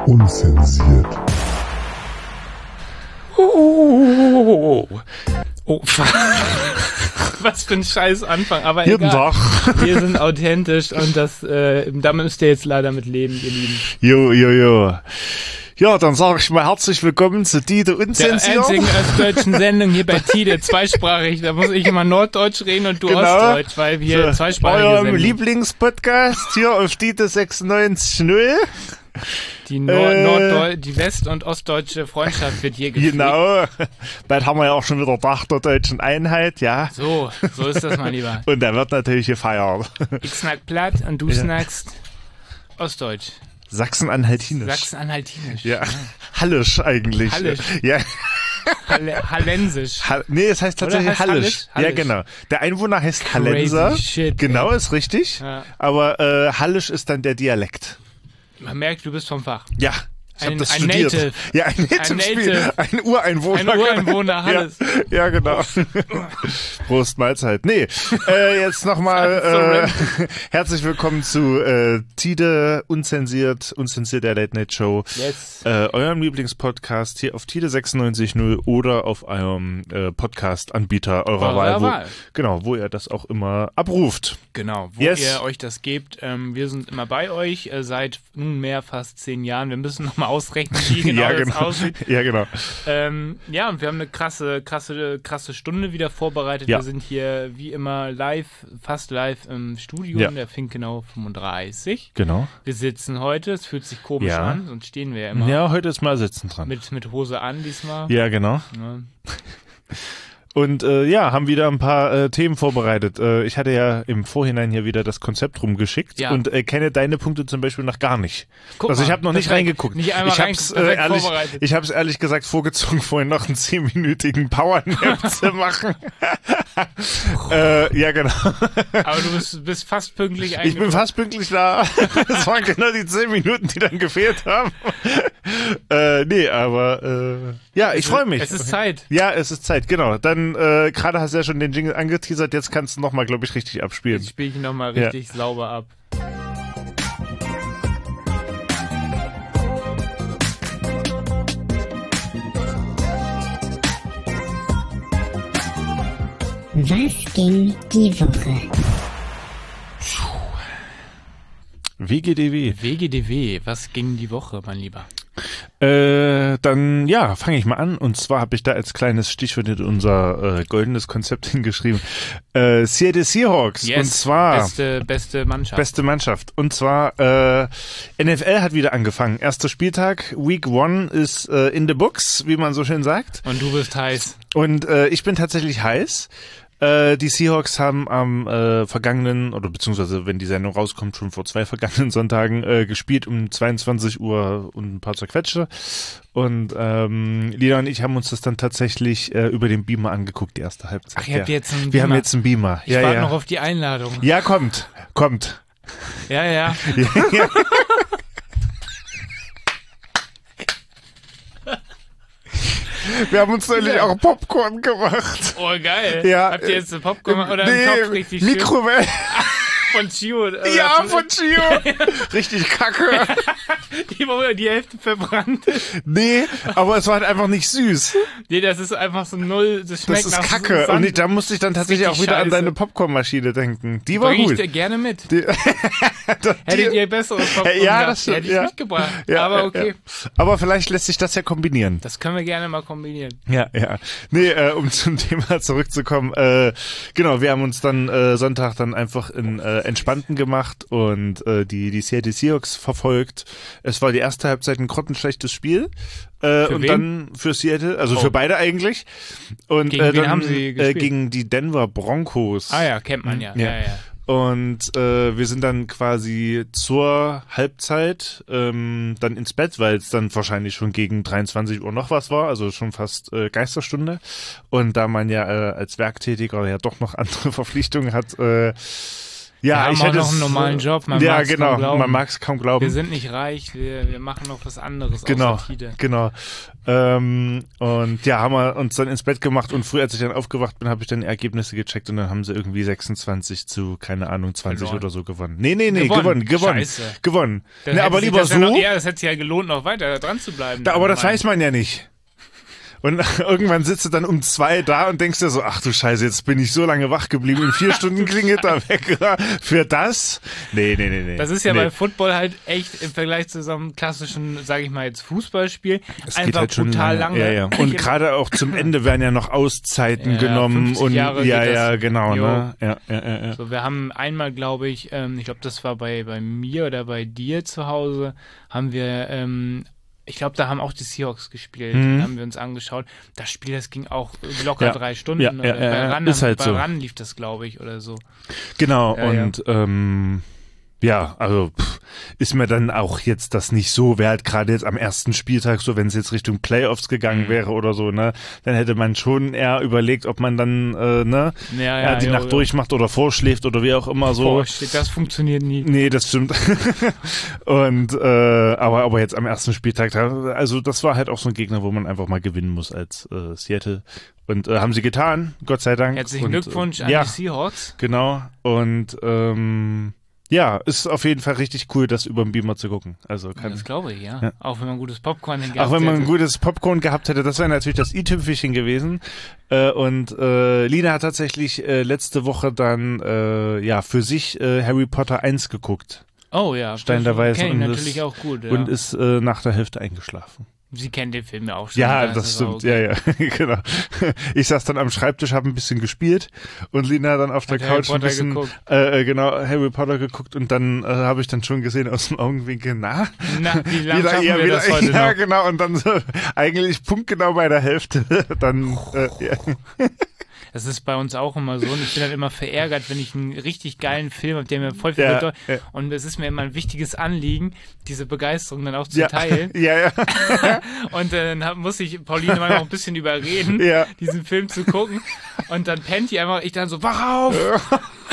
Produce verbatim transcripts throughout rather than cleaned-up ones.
Unzensiert. Oh, oh was für ein scheiß Anfang, aber Guten egal. Tag. Wir sind authentisch und das, äh, damit müsst ihr jetzt leider mit leben, ihr Lieben. Jo, jo, jo. Ja, dann sage ich mal herzlich willkommen zu Tide Der Unzensiert. einzigen ostdeutschen Sendung hier bei Tide, zweisprachig. Da muss ich immer Norddeutsch reden und du Genau. Ostdeutsch, weil wir So, zweisprachige eurem Sendung. Lieblingspodcast hier auf Tide sechsundneunzig null. Die, Nord Äh. Norddeu die west- und ostdeutsche Freundschaft wird hier gepflegt. Genau. Bald haben wir ja auch schon wieder Tag der deutschen Einheit, ja. So, so ist das, mein Lieber. Und der wird natürlich gefeiert. Ich snack platt und du Ja. snackst Ostdeutsch. Sachsen-Anhaltinisch. Sachsen-Anhaltinisch. Ja. Hallisch eigentlich. Hallisch. Ja. Halle Hallensisch. Ha- nee, es heißt tatsächlich Oder heißt Hallisch. Hallisch? Ja, genau. Der Einwohner heißt Crazy Hallenser. shit, Genau, ey. ist richtig. Ja. Aber äh, Hallisch ist dann der Dialekt. Man merkt, du bist vom Fach. Ja, ich habe Ein- das ein studiert. Native. Ja, ein Native, Ein Spiel. Native. Ein Ureinwohner. Ein Ureinwohner, Halles. Ja, ja, genau. Prost, Mahlzeit. Nee, äh, jetzt nochmal äh, herzlich willkommen zu äh, Tide Unzensiert, Unzensiert der Late Night Show. Jetzt. Äh, eurem Lieblingspodcast hier auf Tide sechsundneunzig null oder auf eurem äh, Podcast-Anbieter eurer Eurer Wahl. Wo, Wahl. Genau, wo ihr das auch immer abruft. Genau, wo Yes. ihr euch das gebt. Ähm, wir sind immer bei euch, äh, seit nunmehr fast zehn Jahren. Wir müssen nochmal ausrechnen, wie genau ja, das genau. aussieht. Ja, genau. Ähm, ja, und wir haben eine krasse, krasse, krasse Stunde wieder vorbereitet. Ja. Wir sind hier wie immer live, fast live im Studio Ja. in der Finkenau fünfunddreißig. Genau. Wir sitzen heute, es fühlt sich komisch Ja. an, sonst stehen wir ja immer Ja, heute ist mal Sitzen dran. mit, mit Hose an diesmal. Ja, genau. Ja. Und äh, ja, haben wieder ein paar äh, Themen vorbereitet. Äh, ich hatte ja im Vorhinein hier wieder das Konzept rumgeschickt Ja. und äh, kenne deine Punkte zum Beispiel noch gar nicht. Guck also ich mal, habe noch nicht perfekt. reingeguckt. Nicht einmal ich hab's, rein- äh, perfekt ehrlich, vorbereitet. ich habe es ehrlich gesagt vorgezogen, vorhin noch einen zehnminütigen Powernap zu machen. äh, ja, genau. Aber du bist, bist fast pünktlich Ich bin eingetroffen. fast pünktlich da. Das waren genau die zehn Minuten, die dann gefehlt haben. äh, nee, aber äh, ja, ich freue mich. Es ist Zeit. Ja, es ist Zeit, genau. Dann, äh, gerade hast du ja schon den Jingle angeteasert, jetzt kannst du nochmal, glaube ich, richtig abspielen. Jetzt spiele ich nochmal Ja. richtig sauber ab. Was ging die Woche? W G D W. W G D W, was ging die Woche, mein Lieber? Äh, dann, ja, fange ich mal an. Und zwar habe ich da als kleines Stichwort in unser äh, goldenes Konzept hingeschrieben. Äh, Seattle Seahawks. Yes, Und zwar... beste, beste Mannschaft. Beste Mannschaft. Und zwar, äh, N F L hat wieder angefangen. Erster Spieltag, Week One ist äh, in the books, wie man so schön sagt. Und du bist heiß. Und äh, ich bin tatsächlich heiß. Äh, die Seahawks haben am äh, vergangenen, oder beziehungsweise wenn die Sendung rauskommt, schon vor zwei vergangenen Sonntagen äh, gespielt um zweiundzwanzig Uhr und ein paar zerquetsche. Und ähm, Lina und ich haben uns das dann tatsächlich äh, über den Beamer angeguckt, die erste Halbzeit. Ach, ihr habt ja. jetzt einen Wir Beamer. haben jetzt einen Beamer. Ich ja, warte ja. noch auf die Einladung. Ja, kommt, kommt. Ja, ja. Ja. Wir haben uns neulich Ja. auch Popcorn gemacht. Oh, geil. Ja, Habt ihr jetzt eine Popcorn oder nee, einen Topf richtig schön Mikrowelle. von Chio? Oder Ja, von Chio. Richtig kacke. Die Woche die Hälfte verbrannt. Nee, aber es war halt einfach nicht süß. Nee, das ist einfach so null. Das schmeckt Das ist nach kacke. Sand. Und ich, da musste ich dann tatsächlich auch richtig wieder an scheiße. deine Popcornmaschine denken. Die war Bring ich gut. dir gerne mit. Die, Hättet ihr besseres Popcorn ja, gehabt, das stimmt. hätte ich ja. mitgebracht. Ja, Aber ja, okay. Ja. Aber vielleicht lässt sich das ja kombinieren. Das können wir gerne mal kombinieren. Ja, ja. Nee, äh, um zum Thema zurückzukommen. Äh, genau, wir haben uns dann äh, Sonntag dann einfach in äh, Entspannten gemacht und äh, die, die Seattle Seahawks verfolgt. Es war die erste Halbzeit ein grottenschlechtes Spiel. Äh, Für und wen? dann für Seattle, also Oh. für beide eigentlich. Und Gegen äh, wen dann, haben sie äh, gespielt? gegen die Denver Broncos. Ah ja, kennt man ja. Ja. Ja, ja. Und äh, wir sind dann quasi zur Halbzeit ähm, dann ins Bett, weil es dann wahrscheinlich schon gegen dreiundzwanzig Uhr noch was war, also schon fast äh, Geisterstunde. Und da man ja äh, als Werktätiger ja doch noch andere Verpflichtungen hat, äh, Ja, wir haben ich auch hätte noch es, einen normalen Job, man ja, mag es genau, kaum glauben. man mag es kaum glauben. Wir sind nicht reich, wir, wir machen noch was anderes Genau, außer Tide. genau. Ähm, und ja, haben wir uns dann ins Bett gemacht und früh, als ich dann aufgewacht bin, habe ich dann die Ergebnisse gecheckt und dann haben sie irgendwie sechsundzwanzig zu, keine Ahnung, zwanzig Verloren. oder so gewonnen. Nee, nee, nee, Gewonnen. gewonnen, gewonnen. Scheiße. Gewonnen. Das Ne, hätte aber sich- lieber das so. wär Noch, ja, das hätte sich ja gelohnt, noch weiter dran zu bleiben. Da, aber das Mann. weiß man ja nicht. Und irgendwann sitzt du dann um zwei da und denkst dir so, ach du Scheiße, jetzt bin ich so lange wach geblieben. In vier Stunden klingelt da weg. Für das? Nee, nee, nee, nee. Das ist ja nee. bei Football halt echt im Vergleich zu so einem klassischen, sage ich mal jetzt Fußballspiel, Es einfach geht halt schon brutal lange. Ja, ja. Und gerade auch zum Ende werden ja noch Auszeiten Ja, genommen fünfzig und Jahre ja, geht das. ja, genau, Jo. ne? Ja, ja, ja, ja. So, wir haben einmal, glaube ich, ähm, ich glaube, das war bei, bei mir oder bei dir zu Hause, haben wir, ähm, ich glaube, da haben auch die Seahawks gespielt, Mhm. haben wir uns angeschaut. Das Spiel, das ging auch locker Ja. drei Stunden. Ja, ja, oder ja, bei ja. Ran, Ist halt bei so. Ran lief das, glaube ich, oder so. Genau, Ja, ja. und ähm, ja, also pff, ist mir dann auch jetzt das nicht so wert, gerade jetzt am ersten Spieltag, so wenn es jetzt Richtung Playoffs gegangen Mhm. wäre oder so, ne, dann hätte man schon eher überlegt, ob man dann äh, ne, Ja, ja, ja, die jo, Nacht jo. durchmacht oder vorschläft oder wie auch immer so. Oh, shit, das funktioniert nie. Nee, das stimmt. Und äh, aber aber jetzt am ersten Spieltag, da- also das war halt auch so ein Gegner, wo man einfach mal gewinnen muss als äh, Seattle. Und äh, haben sie getan, Gott sei Dank. Herzlichen und, Glückwunsch äh, an ja, die Seahawks. genau. Und ähm, ja, ist auf jeden Fall richtig cool, das über den Beamer zu gucken. Also kann, Das glaube ich, ja. Ja. Auch wenn man gutes Popcorn gehabt auch wenn man ein hätte. gutes Popcorn gehabt hätte, das wäre natürlich das i-Tüpfelchen gewesen. Äh, und äh, Lina hat tatsächlich äh, letzte Woche dann äh, ja für sich äh, Harry Potter eins geguckt. Oh ja, Stein der Weisen kenne ich und natürlich ist- auch gut. Ja. Und ist äh, nach der Hälfte eingeschlafen. Sie kennt den Film ja auch schon. Ja, da das ist es stimmt. auch okay. Ja, ja, genau. Ich saß dann am Schreibtisch, habe ein bisschen gespielt und Lina dann auf der Hat Harry Couch ein Potter bisschen geguckt. äh, äh, genau Harry Potter geguckt und dann äh, habe ich dann schon gesehen aus dem Augenwinkel, na, Na, wie lange wieder, schaffen ja, wir wieder, das heute ja, noch? genau und dann so eigentlich punktgenau bei der Hälfte, dann äh, ja. Das ist bei uns auch immer so. Und ich bin dann immer verärgert, wenn ich einen richtig geilen Film habe, der mir voll viel Ja, bedeutet. ja. Und es ist mir immer ein wichtiges Anliegen, diese Begeisterung dann auch zu ja, teilen. ja, ja, Und dann hab, muss ich Pauline mal noch ein bisschen überreden, Ja. diesen Film zu gucken. Und dann pennt die einfach, ich dann so, wach auf!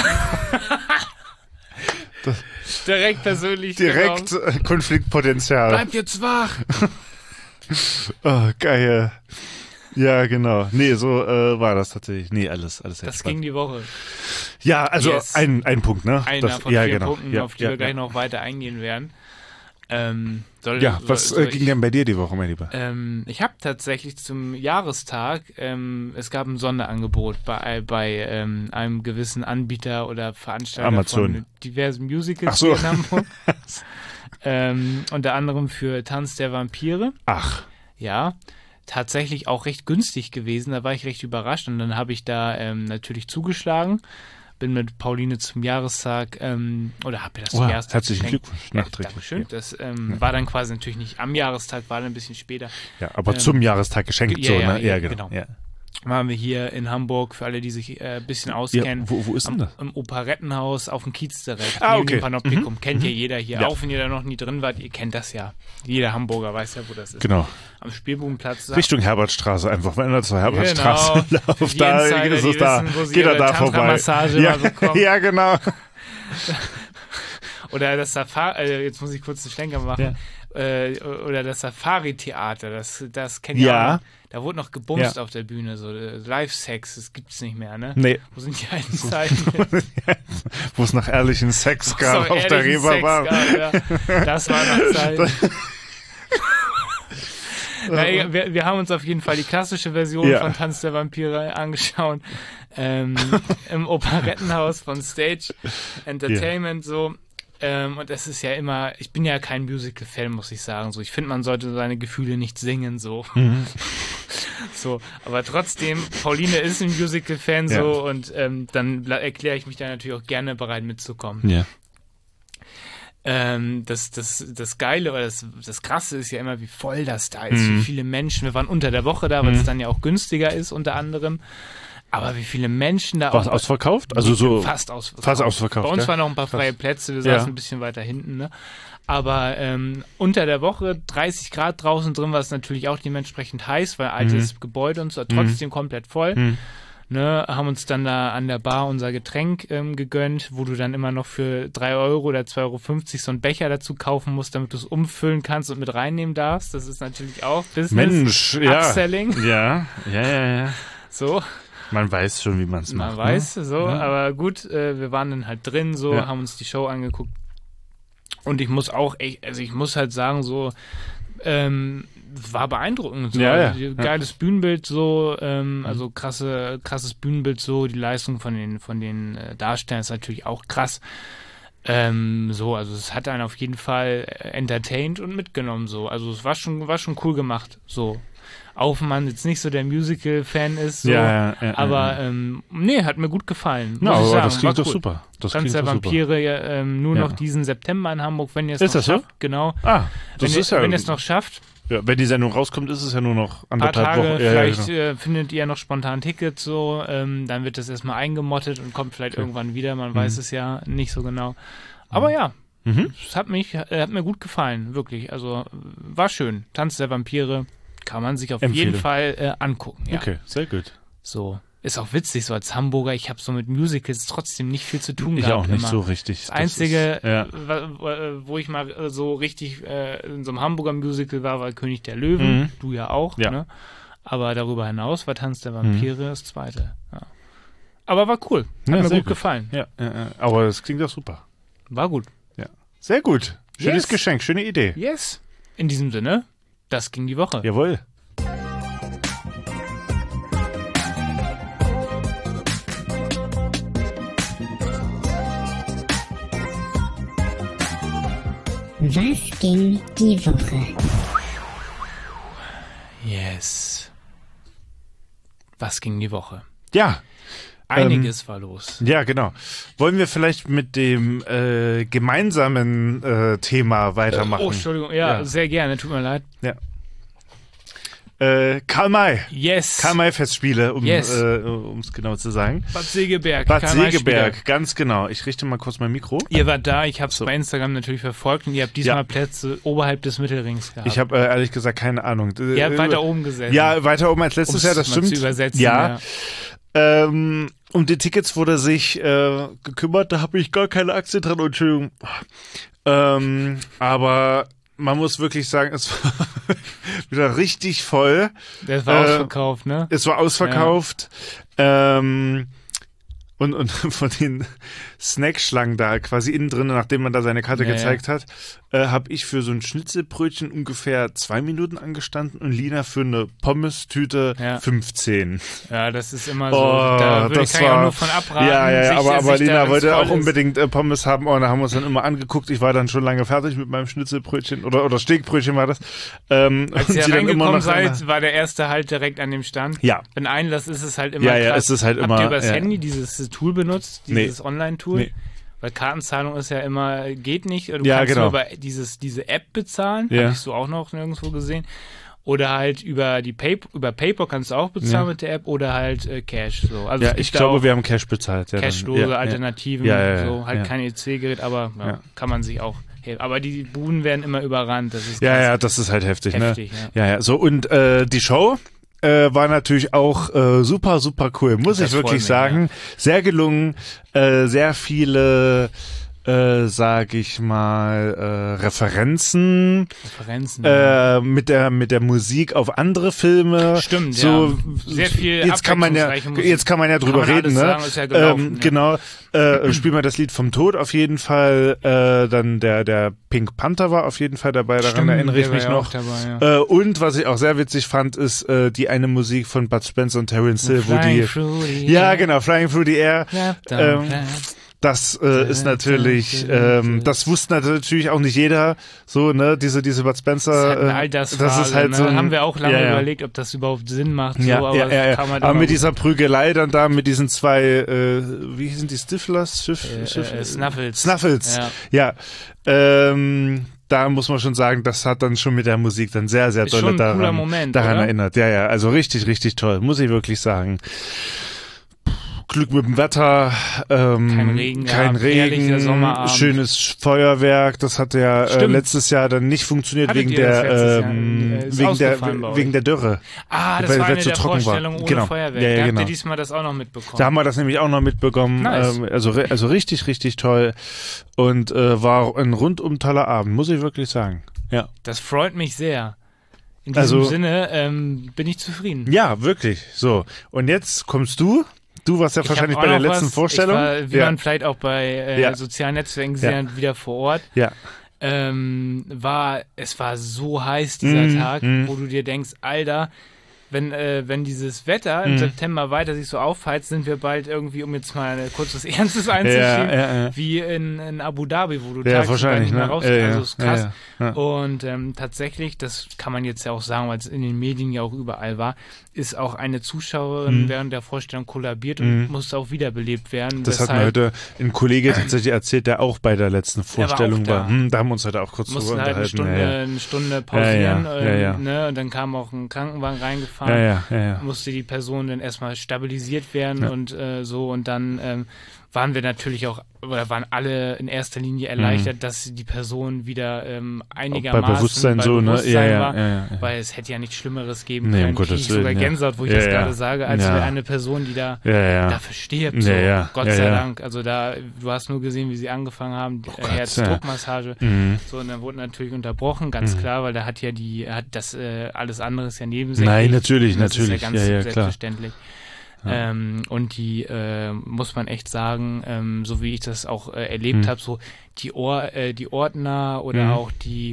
Direkt persönlich. direkt Genau. äh, Konfliktpotenzial. Bleib jetzt wach! Oh, geil. Ja, genau. Nee, so äh, war das tatsächlich. Nee, alles, alles Das entspannt. ging die Woche. Ja, also Yes. ein, ein Punkt, ne? Einer Das- von ja, vier genau. Punkten, ja, auf die ja, wir gleich ja. noch weiter eingehen werden. Ähm, soll, Ja, soll, was soll äh, ging ich, denn bei dir die Woche, mein Lieber? ähm, ich habe tatsächlich zum Jahrestag, ähm, es gab ein Sonderangebot bei, bei ähm, einem gewissen Anbieter oder Veranstalter Amazon. von diversen Musicals Ach so. hier in Hamburg. ähm, unter anderem für Tanz der Vampire. Ach, Ja, tatsächlich auch recht günstig gewesen. Da war ich recht überrascht und dann habe ich da ähm, natürlich zugeschlagen. Bin mit Pauline zum Jahrestag, ähm, oder habe ihr das zum Oha, Jahrestag herzlichen geschenkt. Glückwunsch, Ja, nachträglich. Dankeschön. Ja. Das ähm, war dann quasi natürlich nicht am Jahrestag, war dann ein bisschen später. ja, aber Ähm, zum Jahrestag geschenkt, ja, so, ja, ne? ja, genau. genau. Ja. Waren wir hier in Hamburg, für alle, die sich äh, ein bisschen Ja, auskennen. wo, wo ist denn Am, das? Im Operettenhaus auf dem Kiez direkt. Ah, neben okay. dem Panoptikum. Kennt ja jeder hier. Ja. Auch wenn ihr da noch nie drin wart, ihr kennt das ja. Jeder Hamburger weiß ja, wo das ist. Genau. Am Spielbudenplatz. Richtung Herbertstraße einfach. Wenn ihr zur Herbertstraße Genau. lauft, Die da Insider, ist die es da. wissen, wo sie Geht er ihre da vorbei. Tantra-Massage Ja, mal bekommen. ja, genau. Oder das Safari, äh, jetzt muss ich kurz einen Schlenker machen. Äh, oder das Safari-Theater, das, das kennt ihr Ja. auch noch. Da wurde noch gebumst Ja. auf der Bühne, so äh, Live-Sex, das gibt's nicht mehr, ne? Nee, Wo sind die alten Zeiten? wo es nach ehrlichen Sex So gab auf der ehrlichen Reeperbahn. Sex gab, ja. Das war noch Zeit. Na, wir, wir haben uns auf jeden Fall die klassische Version Ja. von Tanz der Vampire angeschaut. Ähm, Im Operettenhaus von Stage Entertainment so. Ähm, und es ist ja immer, ich bin ja kein Musical-Fan, muss ich sagen. So, ich finde, man sollte seine Gefühle nicht singen, so. Mhm. So, aber trotzdem, Pauline ist ein Musical-Fan Ja. so und ähm, dann erkläre ich mich da natürlich auch gerne bereit mitzukommen. Ja. Ähm, das, das, das Geile oder das, das Krasse ist ja immer, wie voll das da ist, Mhm. wie viele Menschen. Wir waren unter der Woche da, weil Mhm. es dann ja auch günstiger ist, unter anderem. Aber wie viele Menschen da War es auch. ausverkauft? Also so Fast ausverkauft. fast ausverkauft, Bei uns ja? waren noch ein paar Krass. freie Plätze, wir Ja. saßen ein bisschen weiter hinten, ne? Aber ähm, unter der Woche dreißig Grad draußen drin war es natürlich auch dementsprechend heiß, weil altes Gebäude und so, trotzdem komplett voll. Mhm. Ne, haben uns dann da an der Bar unser Getränk ähm, gegönnt, wo du dann immer noch für drei Euro oder zwei Euro fünfzig so einen Becher dazu kaufen musst, damit du es umfüllen kannst und mit reinnehmen darfst. Das ist natürlich auch Business. Mensch, ja. Upselling. Ja, ja, ja, ja. So. Man weiß schon, wie man es macht. Man weiß, ne? so, ja. aber gut, äh, wir waren dann halt drin, so, ja. haben uns die Show angeguckt. Und ich muss auch echt, also ich muss halt sagen, so, ähm, war beeindruckend. So. Ja, also, ja. Geiles ja. Bühnenbild, so, ähm, also krasse, krasses Bühnenbild, so, die Leistung von den, von den äh, Darstellern ist natürlich auch krass. Ähm, so, also es hat einen auf jeden Fall entertained und mitgenommen, so. Also es war schon, war schon cool gemacht, so. Auch wenn man jetzt nicht so der Musical-Fan ist, so, ja, ja, ja, aber ja. Ähm, nee, hat mir gut gefallen. Ja, muss ich aber sagen. das klingt war doch cool. super. Das Tanz klingt der doch Vampire ja, ähm, nur ja. noch diesen September in Hamburg, wenn ihr es ist noch das schafft. So? Genau. Ah, das wenn ist ihr, ja wenn ihr es noch schafft. Ja, wenn die Sendung rauskommt, ist es ja nur noch Ein paar anderthalb Tage, Wochen. vielleicht ja, ja, äh, findet ihr noch spontan Tickets, so, ähm, dann wird das erstmal eingemottet und kommt vielleicht okay. irgendwann wieder, man mhm. weiß es ja nicht so genau. Aber ja, mhm. es hat mich, äh, hat mir gut gefallen, wirklich. Also war schön. Tanz der Vampire kann man sich auf Empfehle. jeden Fall äh, angucken. Ja. Okay, sehr gut. So. Ist auch witzig, so als Hamburger, ich habe so mit Musicals trotzdem nicht viel zu tun ich gehabt. auch nicht immer. so richtig. Das, das Einzige, ist, ja. wo, wo ich mal so richtig äh, in so einem Hamburger Musical war, war König der Löwen. Mhm. Du ja auch, ja. ne? Aber darüber hinaus war Tanz der Vampire mhm. das zweite. Ja. Aber war cool. Hat ja, mir gut, gut gefallen. Ja, ja, ja, aber es klingt doch super. War gut. Ja. Sehr gut. Schönes Yes. Geschenk, schöne Idee. Yes. In diesem Sinne, das ging die Woche. Jawohl. Was ging die Woche? Yes. Was ging die Woche? Ja. Einiges ähm, war los. Ja, genau. Wollen wir vielleicht mit dem äh, gemeinsamen äh, Thema weitermachen? Oh, Entschuldigung. Ja, ja, sehr gerne. Tut mir leid. Ja. Äh, Karl May. Yes. Karl May Festspiele, um yes. äh, um es genau zu sagen. Bad Segeberg. Bad Segeberg, ganz genau. Ich richte mal kurz mein Mikro. Ihr wart da, ich habe es so. bei Instagram natürlich verfolgt und ihr habt diesmal ja. Plätze oberhalb des Mittelrings gehabt. Ich habe äh, ehrlich gesagt keine Ahnung. Ihr habt äh, weiter oben gesessen. Ja, weiter oben als letztes Jahr, das stimmt. Zu übersetzen, ja. ja. Ähm, um die Tickets wurde sich äh, gekümmert, da habe ich gar keine Aktie dran, Entschuldigung. Ähm, aber man muss wirklich sagen, es war wieder richtig voll. Das war äh, ausverkauft, ne? Es war ausverkauft. Ja. Ähm, und, und von den Snackschlangen da quasi innen drin, nachdem man da seine Karte ja, gezeigt ja. hat, äh, habe ich für so ein Schnitzelbrötchen ungefähr zwei Minuten angestanden und Lina für eine Pommes-Tüte ja. fünfzehn. Ja, das ist immer so. Oh, da würde ich kann war, auch nur von abraten. Ja, ja, sich, aber, aber Lina wollte auch ist. unbedingt äh, Pommes haben. Oh, da haben wir uns dann immer angeguckt. Ich war dann schon lange fertig mit meinem Schnitzelbrötchen oder, oder Steakbrötchen war das. Ähm, Als ihr reingekommen seid, war der erste halt direkt an dem Stand. Ja. Wenn Einlass ist es halt immer Ja, ja, krass. ist es halt Habt immer. ihr übers ja. Handy dieses Tool benutzt, dieses nee. Online-Tool? Nee. Weil Kartenzahlung ist ja immer, geht nicht. Du ja, kannst genau. nur über dieses, diese App bezahlen. Ja. Habe ich so auch noch nirgendwo gesehen. Oder halt über die Pay, über PayPal kannst du auch bezahlen ja. mit der App oder halt äh, Cash. So. Also ja, ich glaube, wir haben Cash bezahlt. Ja, Cashlose ja, Alternativen, ja, ja, so halt ja. kein E C-Gerät, aber ja, ja. kann man sich auch helfen. Aber die Buden werden immer überrannt. Das ist ja, ja, das ist halt heftig. heftig ne? ja. ja, ja. So und äh, die Show äh, war natürlich auch äh, super, super cool, muss das ich wirklich mich, sagen. Ja. Sehr gelungen, äh, sehr viele Äh, sag ich mal, äh, Referenzen, Referenzen äh, ja. mit der mit der Musik auf andere Filme. Stimmt, so, ja. Sehr viel jetzt kann man ja jetzt kann man ja drüber reden, ne? Sagen, ist ja gelaufen, ähm, ja. Genau. Äh, spielen wir das Lied vom Tod auf jeden Fall. Äh, dann der der Pink Panther war auf jeden Fall dabei. Daran Stimmt, erinnere ich mich ja noch. Dabei, ja. äh, und was ich auch sehr witzig fand, ist äh, die eine Musik von Bud Spencer und Terence Hill, wo die ja genau Flying Through the Air. Ähm, Das äh, ist natürlich, ähm, das wusste natürlich auch nicht jeder, so, ne, diese, diese Bud Spencer. Das ist halt eine Altersfrage, das ist halt ne? so ein, haben wir auch lange ja, ja. überlegt, ob das überhaupt Sinn macht, so, ja, aber ja, ja, ja. kann man aber mit dieser Prügelei dann da, mit diesen zwei, äh, wie hießen die, Stiflers? Schiff, äh, Schiff, äh, Snuffles. Snuffles, ja. ja. Ähm, da muss man schon sagen, das hat dann schon mit der Musik dann sehr, sehr dolle daran, Moment, daran oder? erinnert. Ja, ja, also richtig, richtig toll, muss ich wirklich sagen. Glück mit dem Wetter, ähm, kein Regen, kein ja, Regen, Sommerabend. schönes Feuerwerk. Das hat ja äh, letztes Jahr dann nicht funktioniert Hattet wegen ihr das der, letztes ähm, Jahr? Ist wegen der, ausgefallen bei wegen euch? der Dürre. Ah, das weil- war weil eine es so der trocken war. Vorstellungen ohne Genau. Feuerwerk. Ja, ja, da habt genau. ihr diesmal das auch noch mitbekommen. Da haben wir das nämlich auch noch mitbekommen. Nice. Ähm, also, re- also richtig, richtig toll. Und äh, war ein rundum toller Abend, muss ich wirklich sagen. Ja. Das freut mich sehr. In diesem Also- Sinne ähm, bin ich zufrieden. Ja, wirklich. So. Und jetzt kommst du. Du warst ja Ich wahrscheinlich hab bei auch der noch letzten was. Vorstellung. Ich war, wie ja. man vielleicht auch bei äh, Ja. sozialen Netzwerken gesehen hat, wieder vor Ort. ja. Ähm, war, es war so heiß dieser Mm, Tag, mm. wo du dir denkst, Alter, wenn, äh, wenn dieses Wetter im Mm. September weiter sich so aufheizt, sind wir bald irgendwie, um jetzt mal ein kurzes Ernstes Ja, einzuschieben, ja, ja. wie in, in Abu Dhabi, wo du Ja, tagsüber wahrscheinlich, nicht mehr ne? raus Ja, ja, Also ist krass. ja, ja, ja. Und ähm, tatsächlich, das kann man jetzt ja auch sagen, weil es in den Medien ja auch überall war, ist auch eine Zuschauerin Mhm. während der Vorstellung kollabiert und Mhm. musste auch wiederbelebt werden. Das hat mir weshalb heute ein Kollege tatsächlich erzählt, der auch bei der letzten war auch Vorstellung da. war. Hm, da haben wir uns heute auch kurz mussten drüber halt eine unterhalten. Stunde, ja, ja. eine Stunde pausieren. Ja, ja, ähm, ja, ja. Ne? Und dann kam auch ein Krankenwagen reingefahren. Ja, ja, ja, ja. Musste die Person dann erstmal stabilisiert werden Ja. und äh, so. Und dann ähm, waren wir natürlich auch, oder waren alle in erster Linie erleichtert, dass die Person wieder ähm, einigermaßen bei Bewusstsein bei so, ne? Bewusstsein Ja, ja, war. ja, ja, ja. Weil es hätte ja nichts Schlimmeres geben Nee, um können. Gottes Ich sogar Willen, ja. Gänsehaut, wo ich Ja, das ja. gerade sage, als Ja. wäre eine Person, die da Ja, ja. dafür stirbt. So. Ja, ja. Gott Ja, sei ja. Dank. Also da, du hast nur gesehen, wie sie angefangen haben, die Oh Gott, Herzdruckmassage. Mhm. So, und dann wurde natürlich unterbrochen, ganz Mhm. klar, weil da hat ja die, hat das äh, alles andere ist ja nebensächlich. Nein, natürlich, Und das natürlich. Ist ja ganz Ja, ja, klar. selbstverständlich. Ja. Ähm, und die, äh, muss man echt sagen, ähm, so wie ich das auch äh, erlebt Mhm. habe, so die, Or äh, die Ordner oder Mhm. auch die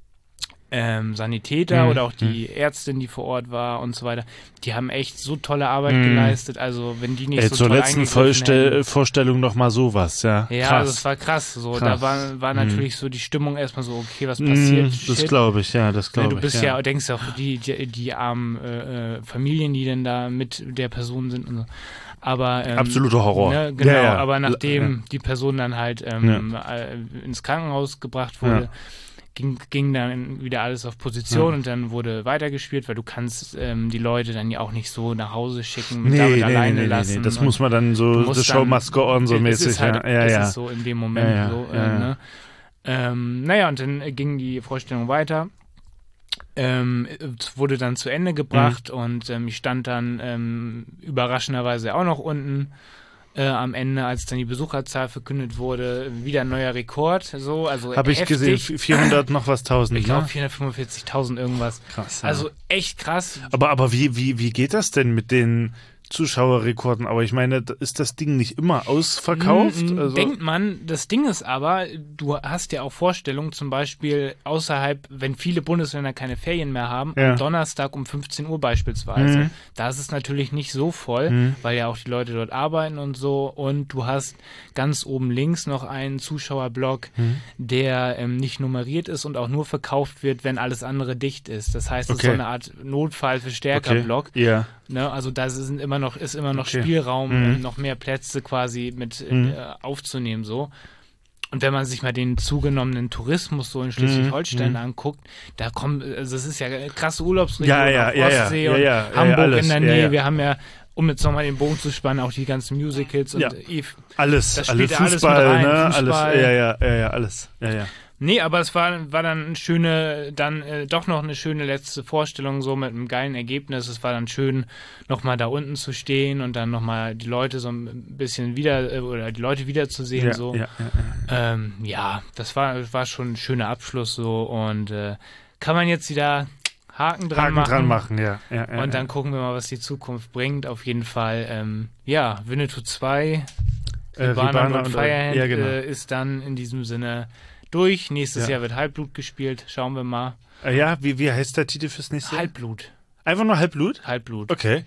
ähm, Sanitäter Mhm. oder auch die Ärztin, die vor Ort war und so weiter, die haben echt so tolle Arbeit Mhm. geleistet. Also wenn die nicht Ey, so zur toll letzten eingegriffen Vollstell hätten- Vorstellung noch mal sowas, ja. ja, Krass. das war krass. So, Krass. da war, war Mhm. natürlich so die Stimmung erstmal so, okay, was passiert? Mhm, das Shit. glaube ich, ja, das Ne, glaube ich. du bist ja. ja, denkst ja auch die, die, die armen äh, äh, Familien, die denn da mit der Person sind und so. Aber ähm, Absoluter Horror. Ne, genau, Ja, ja. aber nachdem Ja. die Person dann halt ähm, äh, ins Krankenhaus gebracht wurde, Ja. ging, ging dann wieder alles auf Position Ja. und dann wurde weitergespielt, weil du kannst ähm, die Leute dann ja auch nicht so nach Hause schicken, Nee, damit nee, alleine nee, nee, lassen. nee, das und muss man dann du so, musst das Show dann- must go on so es mäßig, ist halt, ja. Ja, es ja. ist so in dem Moment Ja, ja, so. Äh, ja, ja. Ne? Ähm, naja, und dann ging die Vorstellung weiter. Ähm, es wurde dann zu Ende gebracht Mhm. und ähm, ich stand dann ähm, überraschenderweise auch noch unten äh, am Ende, als dann die Besucherzahl verkündet wurde, wieder ein neuer Rekord. So, also Habe ich heftig. gesehen, vierhundert noch was tausend, Ich glaube ne? vierhundertfünfundvierzigtausend irgendwas. Krass. Ja. Also echt krass. aber aber wie, wie, wie geht das denn mit den Zuschauerrekorden? Aber ich meine, da- ist das Ding nicht immer ausverkauft? Mm, Also, Denkt man, das Ding ist aber, du hast ja auch Vorstellungen, zum Beispiel außerhalb, wenn viele Bundesländer keine Ferien mehr haben, Ja. am Donnerstag um fünfzehn Uhr beispielsweise. Mhm. Da ist es natürlich nicht so voll, Mhm. weil ja auch die Leute dort arbeiten und so. Und du hast ganz oben links noch einen Zuschauerblock, Mhm. der ähm, nicht nummeriert ist und auch nur verkauft wird, wenn alles andere dicht ist. Das heißt, es ist Okay. so eine Art Notfall-Verstärker-Block. Ja. Ne, also da sind immer noch, ist immer noch Okay. Spielraum, Mhm. ähm, noch mehr Plätze quasi mit Mhm. äh, aufzunehmen so. Und wenn man sich mal den zugenommenen Tourismus so in Schleswig-Holstein Mhm. anguckt, da kommt, also es ist ja eine krasse Urlaubsregion, Ja, ja, auf ja, ja, Ostsee ja, und ja, ja, Hamburg ja, alles. in der Ja, Nähe. ja. Wir haben ja, um jetzt nochmal den Bogen zu spannen, auch die ganzen Musicals und Ja. eh, Alles, Das alles spielt ja alles Fußball, mit rein, ne? Fußball. Alles, ja, ja, ja, ja, alles. Ja, ja. Nee, aber es war, war dann eine schöne, dann äh, doch noch eine schöne letzte Vorstellung, so mit einem geilen Ergebnis. Es war dann schön, nochmal da unten zu stehen und dann nochmal die Leute so ein bisschen wieder, äh, oder die Leute wiederzusehen, Ja, so. ja, ja, ja. Ähm, ja, das war, war schon ein schöner Abschluss, so. Und äh, kann man jetzt wieder Haken dran Haken machen. dran machen, ja. ja, ja Und dann ja. gucken wir mal, was die Zukunft bringt. Auf jeden Fall, ähm, ja, Winnetou zwei, Äh, Ribana Ribana und und- Firehand ja, genau. äh, ist dann in diesem Sinne durch. Nächstes Ja. Jahr wird Halbblut gespielt. Schauen wir mal. Äh, ja, wie, wie heißt der Titel fürs nächste Jahr? Halbblut. Einfach nur Halbblut? Halbblut. Okay.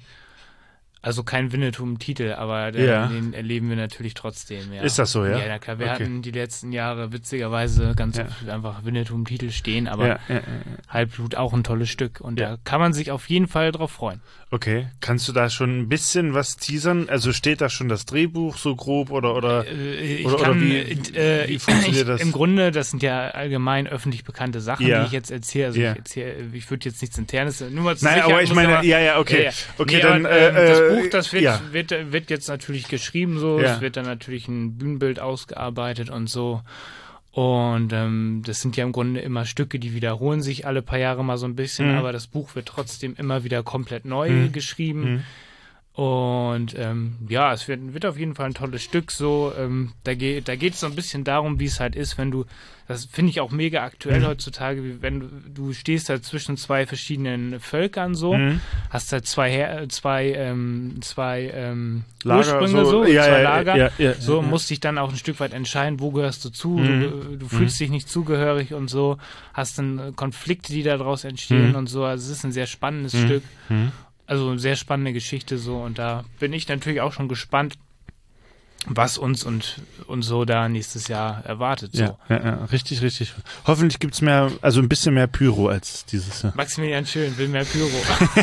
Also kein Winnetou im Titel, aber den, Ja. den erleben wir natürlich trotzdem. Ja. Ist das so, ja? Ja, na klar. Wir Okay. hatten die letzten Jahre witzigerweise ganz Ja. oft einfach Winnetou im Titel stehen, aber Ja, ja, ja, ja. Halbblut auch ein tolles Stück und Ja. da kann man sich auf jeden Fall drauf freuen. Okay. Kannst du da schon ein bisschen was teasern? Also steht da schon das Drehbuch so grob oder oder? Äh, ich Oder- oder kann, wie- äh, wie funktioniert ich, das? Im Grunde, das sind ja allgemein öffentlich bekannte Sachen, Ja. die ich jetzt erzähle. Also Ja. ich erzähle, ich würde jetzt nichts Internes, nur mal zu Nein, Sicherheit aber ich muss meine, aber- ja, ja, okay. Ja, ja. Okay, Nee, dann aber, ähm, äh, das äh, Buch, das wird, ja. wird, wird jetzt natürlich geschrieben so, Ja. es wird dann natürlich ein Bühnenbild ausgearbeitet und so. Und ähm, das sind ja im Grunde immer Stücke, die wiederholen sich alle paar Jahre mal so ein bisschen, Mhm. aber das Buch wird trotzdem immer wieder komplett neu Mhm. geschrieben. Mhm. Und ähm, ja, es wird, wird auf jeden Fall ein tolles Stück. So, ähm, da geht da geht es so ein bisschen darum, wie es halt ist, wenn du, das finde ich auch mega aktuell Mhm. heutzutage, wie wenn du, du stehst halt zwischen zwei verschiedenen Völkern so, Mhm. hast halt zwei Her zwei ähm, zwei ähm, Lager, Ursprünge so, ja, zwei ja, Lager. ja, ja, so ja. musst dich dann auch ein Stück weit entscheiden, wo gehörst du zu. Mhm. Du, du fühlst dich nicht zugehörig und so, hast dann äh, Konflikte, die daraus entstehen Mhm. und so. Also es ist ein sehr spannendes Mhm. Stück. Mhm. Also eine sehr spannende Geschichte so und da bin ich natürlich auch schon gespannt, was uns und, und so da nächstes Jahr erwartet. So. Ja, ja, ja, richtig, richtig. Hoffentlich gibt's mehr, also ein bisschen mehr Pyro als dieses Jahr. Maximilian Schön will mehr Pyro.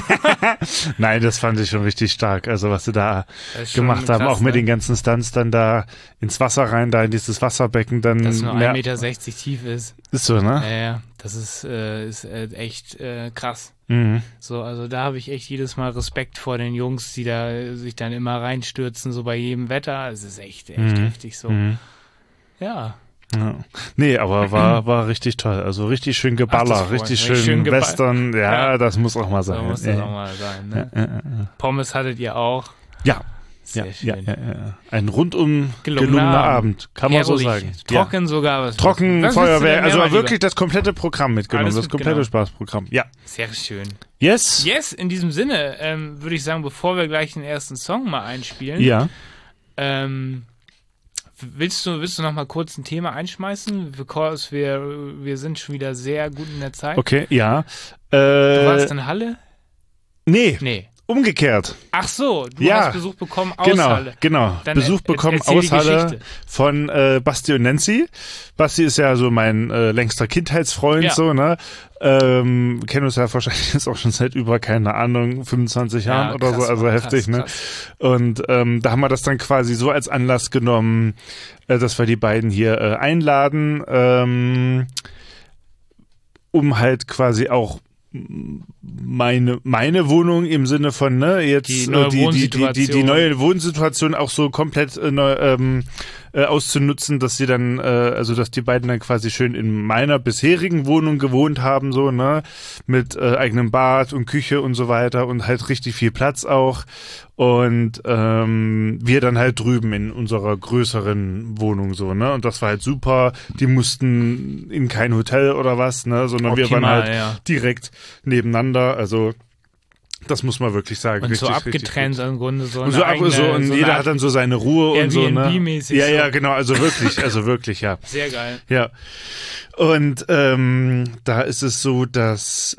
Nein, das fand ich schon richtig stark. Also was sie da Das ist schon gemacht haben, krass, auch mit ne? den ganzen Stunts dann da ins Wasser rein, da in dieses Wasserbecken dann. Dass nur mehr- ein Meter sechzig tief ist. Ist so, ne? Ja, ja, das ist, äh, ist äh, echt äh, krass. Mhm. So, also da habe ich echt jedes Mal Respekt vor den Jungs, die da äh, sich dann immer reinstürzen, so bei jedem Wetter. Es ist echt, echt Mhm. heftig so. Mhm. Ja. Ja. Nee, aber war, war richtig toll. Also richtig schön Ach, Geballer, das freut richtig mich. schön, Schön geba- Western. Ja, Ja. das muss auch mal So sein. muss ja. das auch mal sein. Ne? Ja, ja, ja. Pommes hattet ihr auch. Ja. Sehr ja, schön. ja, ja, ja. Ein rundum Gelungener gelungener Abend. Abend, kann man so Herrlich. sagen. Trocken sogar. Was Trocken, was willst du denn Feuerwehr, mehr, also mein wirklich Lieber? das komplette Programm mitgenommen, Alles das komplette mitgenommen. Spaßprogramm. Ja. Sehr schön. Yes? Yes, in diesem Sinne ähm, würde ich sagen, bevor wir gleich den ersten Song mal einspielen, Ja. ähm, willst du, willst du noch mal kurz ein Thema einschmeißen? Because wir, wir sind schon wieder sehr gut in der Zeit. Okay, ja. Du warst Äh, in Halle? nee, Nee. umgekehrt. Ach so, du Ja. hast Besuch bekommen aus Genau, Halle. genau. Dann Besuch er- bekommen erzähl die aus Halle Geschichte. von äh, Basti und Nancy. Basti ist ja so mein äh, längster Kindheitsfreund, Ja. so, ne? Ähm, kennen uns ja wahrscheinlich jetzt auch schon seit über, keine Ahnung, fünfundzwanzig Jahren Ja, oder krass, so, also Mann, heftig, krass, ne? krass. Und ähm, da haben wir das dann quasi so als Anlass genommen, äh, dass wir die beiden hier äh, einladen, ähm, um halt quasi auch meine meine Wohnung im Sinne von ne jetzt Die äh, neue die, die, die, die, die Wohnsituation. neue Wohnsituation auch so komplett äh, neu, ähm, äh, auszunutzen, dass sie dann äh, also dass die beiden dann quasi schön in meiner bisherigen Wohnung gewohnt haben so ne mit äh, eigenem Bad und Küche und so weiter und halt richtig viel Platz auch und ähm, wir dann halt drüben in unserer größeren Wohnung so ne und das war halt super. Die mussten in kein Hotel oder was ne sondern wir waren Optimal, halt ja. direkt nebeneinander, also das muss man wirklich sagen. Und so richtig, richtig abgetrennt gut. im Grunde so Und so, ab, eigene, so und so jeder eine hat dann so seine Ruhe und so, ne? Airbnb-mäßig Ja, ja, so. genau, also wirklich, also wirklich, ja. Sehr geil. Ja. Und ähm, da ist es so, dass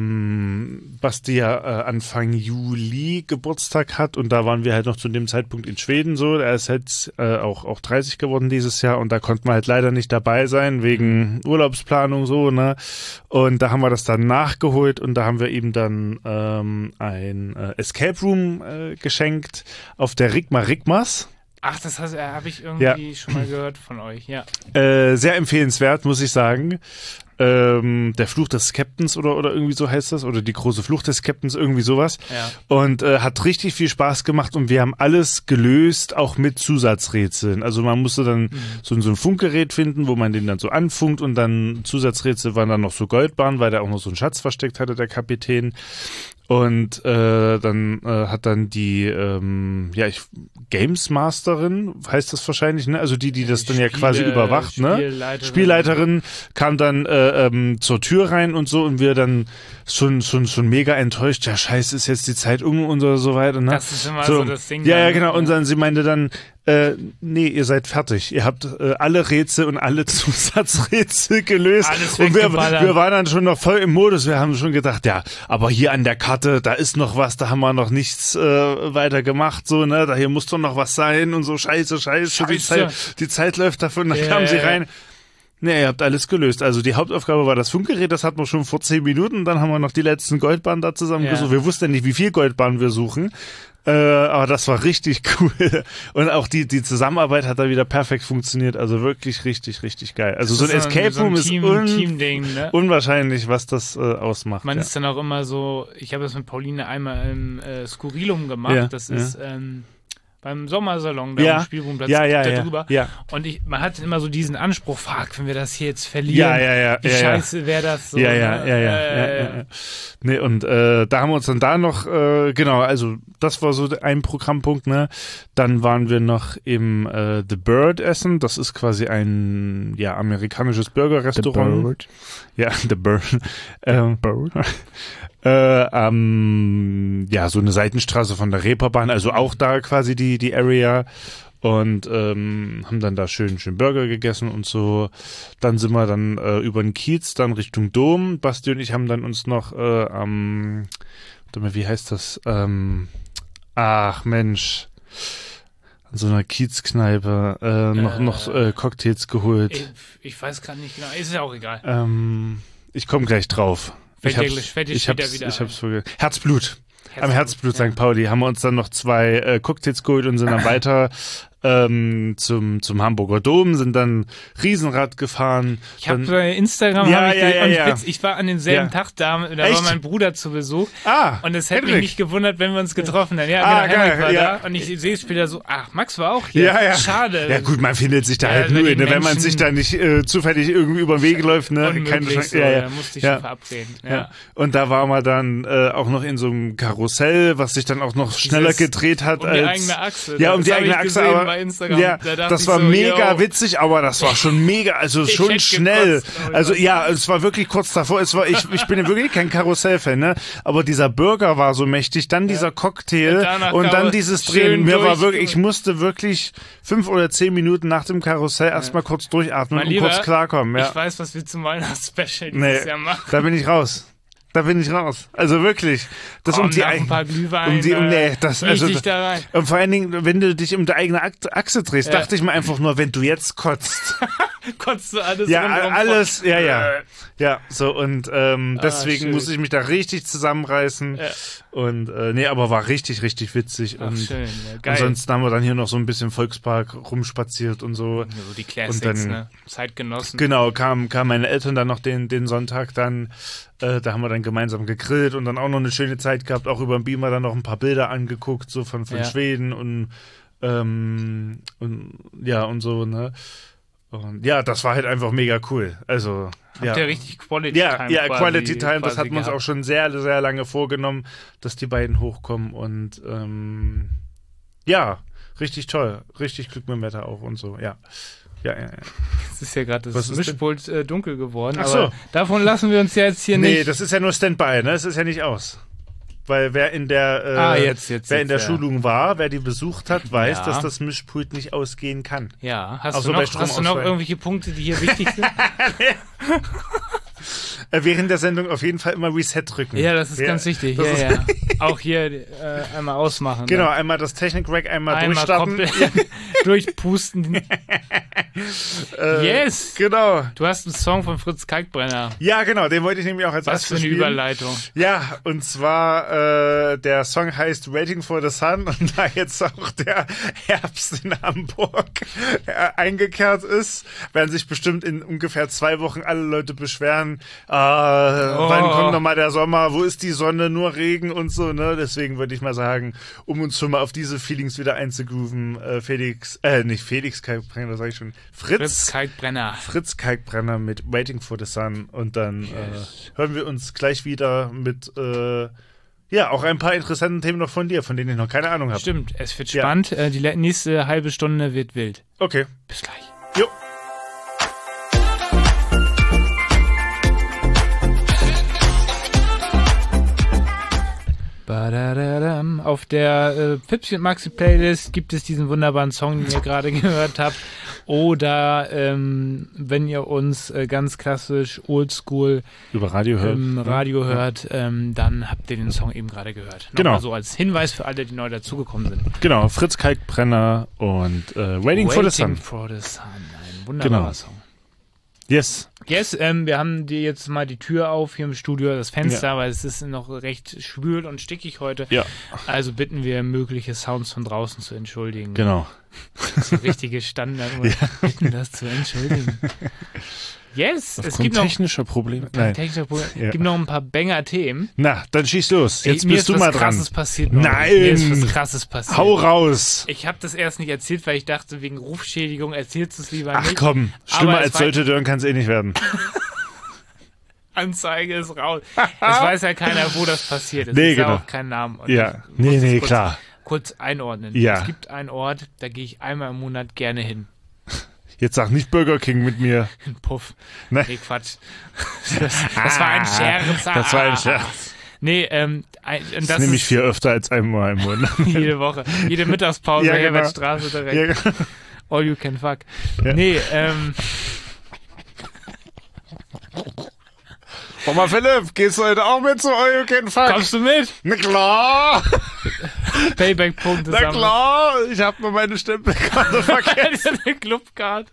ähm, Basti ja äh, Anfang Juli Geburtstag hat und da waren wir halt noch zu dem Zeitpunkt in Schweden so. Er ist halt äh, auch, auch dreißig geworden dieses Jahr und da konnten wir halt leider nicht dabei sein wegen Urlaubsplanung so, ne? Und da haben wir das dann nachgeholt und da haben wir ihm dann ähm, ein äh, Escape Room äh, geschenkt auf der Rigma Rigmas. Ach, das hast- äh, habe ich irgendwie schon mal gehört von euch, ja. Äh, sehr empfehlenswert, muss ich sagen. Ähm, der Fluch des Captains oder, oder irgendwie so heißt das. Oder die große Flucht des Captains, irgendwie sowas. Ja. Und äh, hat richtig viel Spaß gemacht und wir haben alles gelöst, auch mit Zusatzrätseln. Also man musste dann so, so ein Funkgerät finden, wo man den dann so anfunkt und dann Zusatzrätsel waren dann noch so Goldbahn, weil der auch noch so einen Schatz versteckt hatte, der Kapitän. Und äh, dann äh, hat dann die ähm, ja ich Games Masterin heißt das wahrscheinlich, ne? Also die, die das dann ja Spiele- quasi überwacht, ne? Spielleiterin. Spielleiterin kam dann äh, ähm, zur Tür rein und so und wir dann schon schon schon mega enttäuscht. Ja, scheiße, ist jetzt die Zeit um und so, so weiter. Ne? Das ist immer so das Ding Ja, dann, ja, ne? genau. Und Ja. dann sie meinte dann, äh, nee, ihr seid fertig. Ihr habt äh, alle Rätsel und alle Zusatzrätsel gelöst. Alles und wir, weggeballert. wir waren dann schon noch voll im Modus. Wir haben schon gedacht, ja, aber hier an der Karte, da ist noch was, da haben wir noch nichts äh, weiter gemacht, so, ne? Da hier muss doch noch was sein und so, scheiße, scheiße, Die, Scheiße. Zeit, die Zeit läuft davon, dann Ja, kamen sie ja, ja. rein. Nee, ihr habt alles gelöst. Also die Hauptaufgabe war das Funkgerät, das hatten wir schon vor zehn Minuten. Dann haben wir noch die letzten Goldbahnen da zusammengesucht. Ja. Wir wussten ja nicht, wie viel Goldbahnen wir suchen. Äh, aber das war richtig cool. Und auch die, die Zusammenarbeit hat da wieder perfekt funktioniert. Also wirklich richtig, richtig geil. Also so ein Escape Room ist Team, un Team-Ding, ne? unwahrscheinlich, was das äh, ausmacht. Man ja. ist dann auch immer so, ich habe das mit Pauline einmal im äh, Skurrilum gemacht. Ja, das ja. ist ähm, beim Sommersalon, da Ja. am Spielwohnplatz Ja, ja, da ja, drüber. ja. Und ich, man hat immer so diesen Anspruch, fuck, wenn wir das hier jetzt verlieren, Ja, ja, ja, wie ja, ja. scheiße wäre das so. Ja, ja, ne? ja, ja, äh, ja, ja, ja. Nee, und äh, da haben wir uns dann da noch, äh, genau, also das war so ein Programmpunkt, ne? Dann waren wir noch im äh, The Bird essen. Das ist quasi ein, ja, amerikanisches Burgerrestaurant. Ja, The Bird. Ähm, Bird. Äh, ähm, ja, so eine Seitenstraße von der Reeperbahn, also auch da quasi die, die Area. Und ähm, haben dann da schön, schön Burger gegessen und so. Dann sind wir dann äh, über den Kiez, dann Richtung Dom. Basti und ich haben dann uns noch äh, am, warte mal, wie heißt das? Ähm, ach Mensch, an so einer Kiezkneipe äh, noch, Äh, noch äh, Cocktails geholt. ich, ich weiß gerade nicht genau, ist ja auch egal. Ähm, ich komme gleich drauf. Fällt ich dir hab's, gleich- fällt dir ich später hab's, wieder ich ein. hab's vergessen. Herzblut. Am Herzblut, Herzblut ja. Sankt Pauli haben wir uns dann noch zwei äh, Cocktails geholt und sind dann weiter ähm, zum, zum Hamburger Dom, sind dann Riesenrad gefahren. Ich habe dann, bei Instagram, Ja, hab ich, ja, ge- ja, und ja. Witz, ich war an demselben Ja. Tag da, da Echt? war mein Bruder zu Besuch. ah, Und es hätte mich Henrik. nicht gewundert, wenn wir uns getroffen hätten. Ja, Ah, genau, geil, Henrik war ja. da. Und ich sehe später so, ach, Max war auch hier. Ja, ja. Schade. Ja gut, man findet sich da Ja, halt also nur, die ne, wenn man Menschen- sich da nicht äh, zufällig irgendwie über den Weg läuft, ne? Unmöglich Keine Chance. so, Ja, ja. da musste ich ja. schon verabreden. Ja. Ja. Und da waren wir dann äh, auch noch in so einem Karussell, was sich dann auch noch schneller gedreht hat um die als eigene Achse. Ja, um Das die hab eigene ich Achse, gesehen aber bei Instagram. ja, Da dachte das ich war so, mega yo. witzig, aber das war schon mega, also Ich schon hätte schnell. gekotzt, glaub ich, Also was. ja, es war wirklich kurz davor. Es war ich, ich bin ja wirklich kein Karussell-Fan, ne? Aber dieser Burger war so mächtig, dann dieser Cocktail Und danach und kam dann es dieses schön Drehen. Mir war durch- wirklich, ich musste wirklich fünf oder zehn Minuten nach dem Karussell erstmal kurz durchatmen Mein und Lieber, kurz klarkommen. Ja. Ich weiß, was wir zum Weihnachtsspecial Nee, dieses Jahr machen. da bin ich raus. Da bin ich raus. Also wirklich. Das Komm, um die nach Eig- ein paar Glühwein, um die, um, nee, äh, das, leg also, dich da rein. und vor allen Dingen, wenn du dich um die eigene Akt- Achse drehst, Ja. dachte ich mir einfach nur, wenn du jetzt kotzt. Kotzt du alles ja, rundherum alles, voll. ja, ja. Äh. Ja, so und ähm, deswegen schön. muss ich mich da richtig zusammenreißen. Ja. Und äh, nee, aber war richtig, richtig witzig. Ach, und schön, ja, geil. ansonsten haben wir dann hier noch so ein bisschen Volkspark rumspaziert und so. Ja, so die Classics, Und dann- ne? Zeitgenossen. Genau, kamen kam meine Eltern dann noch den, den Sonntag dann, äh, da haben wir dann gemeinsam gegrillt und dann auch noch eine schöne Zeit gehabt, auch über den Beamer dann noch ein paar Bilder angeguckt, so von, von Ja. Schweden und, ähm, und ja und so, ne. Und ja, das war halt einfach mega cool. Also, Habt ja. ihr richtig Quality Ja, Time ja, quasi, Quality Time, das quasi hatten wir uns gehabt. auch schon sehr, sehr lange vorgenommen, dass die beiden hochkommen und ähm, ja, richtig toll. Richtig Glück mit dem Wetter auch und so, ja. Ja, ja, ja. Es ist ja gerade Was das ist denn? Mischpult äh, dunkel geworden, Ach aber so. davon lassen wir uns ja jetzt hier Nee, nicht. das ist ja nur Standby, ne? Das ist ja nicht aus. Weil wer in der, äh, Ah, jetzt, jetzt, wer jetzt, in der ja. Schulung war, wer die besucht hat, weiß, Ja. dass das Mischpult nicht ausgehen kann. Ja, hast, Auch du so bei noch, hast du noch Stromausfall. irgendwelche Punkte, die hier wichtig sind? Äh, während der Sendung auf jeden Fall immer Reset drücken. Ja, das ist ganz wichtig. das Ja, ist- ja. Auch hier äh, einmal ausmachen. Genau, Ne? einmal das Technik-Rack, einmal, Einmal durchstarten. komplett durchpusten. Äh, Yes! Genau. Du hast einen Song von Fritz Kalkbrenner. Ja, genau, den wollte ich nämlich auch als Was für erstes eine spielen. Überleitung. Ja, und zwar, äh, der Song heißt Waiting for the Sun und da jetzt auch der Herbst in Hamburg äh, eingekehrt ist, werden sich bestimmt in ungefähr zwei Wochen alle Leute beschweren, äh, wann kommt nochmal der Sommer, wo ist die Sonne, nur Regen und so, ne? Deswegen würde ich mal sagen, um uns schon mal auf diese Feelings wieder einzugrooven, äh, Felix, äh, nicht Felix Kalkbrenner, das sage ich schon, Fritz Fritz, Kalkbrenner. Fritz Kalkbrenner mit Waiting for the Sun und dann Yes. äh, hören wir uns gleich wieder mit äh, ja, auch ein paar interessanten Themen noch von dir, von denen ich noch keine Ahnung habe. Stimmt, es wird Ja. spannend. Äh, die le- nächste halbe Stunde wird wild. Okay. Bis gleich. Jo. Badadadam. Auf der äh, Pipsi und Maxi Playlist gibt es diesen wunderbaren Song, den ihr gerade gehört habt. Oder ähm, wenn ihr uns äh, ganz klassisch oldschool Über Radio hören. im Radio hört, ähm, dann habt ihr den Song eben gerade gehört. Genau. Nochmal so als Hinweis für alle, die neu dazugekommen sind. Genau, Fritz Kalkbrenner und äh, Waiting, for the Sun. for the Sun. Ein wunderbarer Genau. Song. Yes. Yes, ähm, wir haben dir jetzt mal die Tür auf hier im Studio, das Fenster, ja. weil es ist noch recht schwül und stickig heute. Ja. Also bitten wir, mögliche Sounds von draußen zu entschuldigen. Genau. So richtige Standard, ja. bitten das zu entschuldigen. Yes, Aufgrund es gibt noch technischer Probleme. Nein. Technischer Probleme. Ja. Es gibt noch ein paar Banger-Themen. Na, dann schieß los. Jetzt Ey, mir bist du ist mal was dran. Krasses passiert. Noch. Nein. Mir ist was Krasses passiert. Hau raus. Ich habe das erst nicht erzählt, weil ich dachte, wegen Rufschädigung erzählst du es lieber Ach nicht. komm, schlimmer Aber als es sollte Dörn kann es eh nicht werden. Anzeige ist raus. Es weiß ja keiner, wo das passiert ist. Nee, ist genau. ja auch kein Name. Und Ja, ich muss nee, es nee, kurz, klar. Kurz einordnen. Ja. Es gibt einen Ort, da gehe ich einmal im Monat gerne hin. Jetzt sag nicht Burger King mit mir. Puff. Ne? Nee, Quatsch. Das, das war ein Scherz. Das war ein Scherz. Nee, ähm, ein, und das, Das nehme ich ist viel öfter als einmal im Monat. jede Woche. Jede Mittagspause, Ja, genau. Herbertstraße direkt. Ja, genau. All you can fuck. Ja. Nee, ähm, Sag mal, Philipp, gehst du heute auch mit zu All You Can Fuck? kommst du mit? Na klar. Payback-Punkte Na sammeln. klar. Ich hab nur meine Stempelkarte vergessen. Eine Clubcard.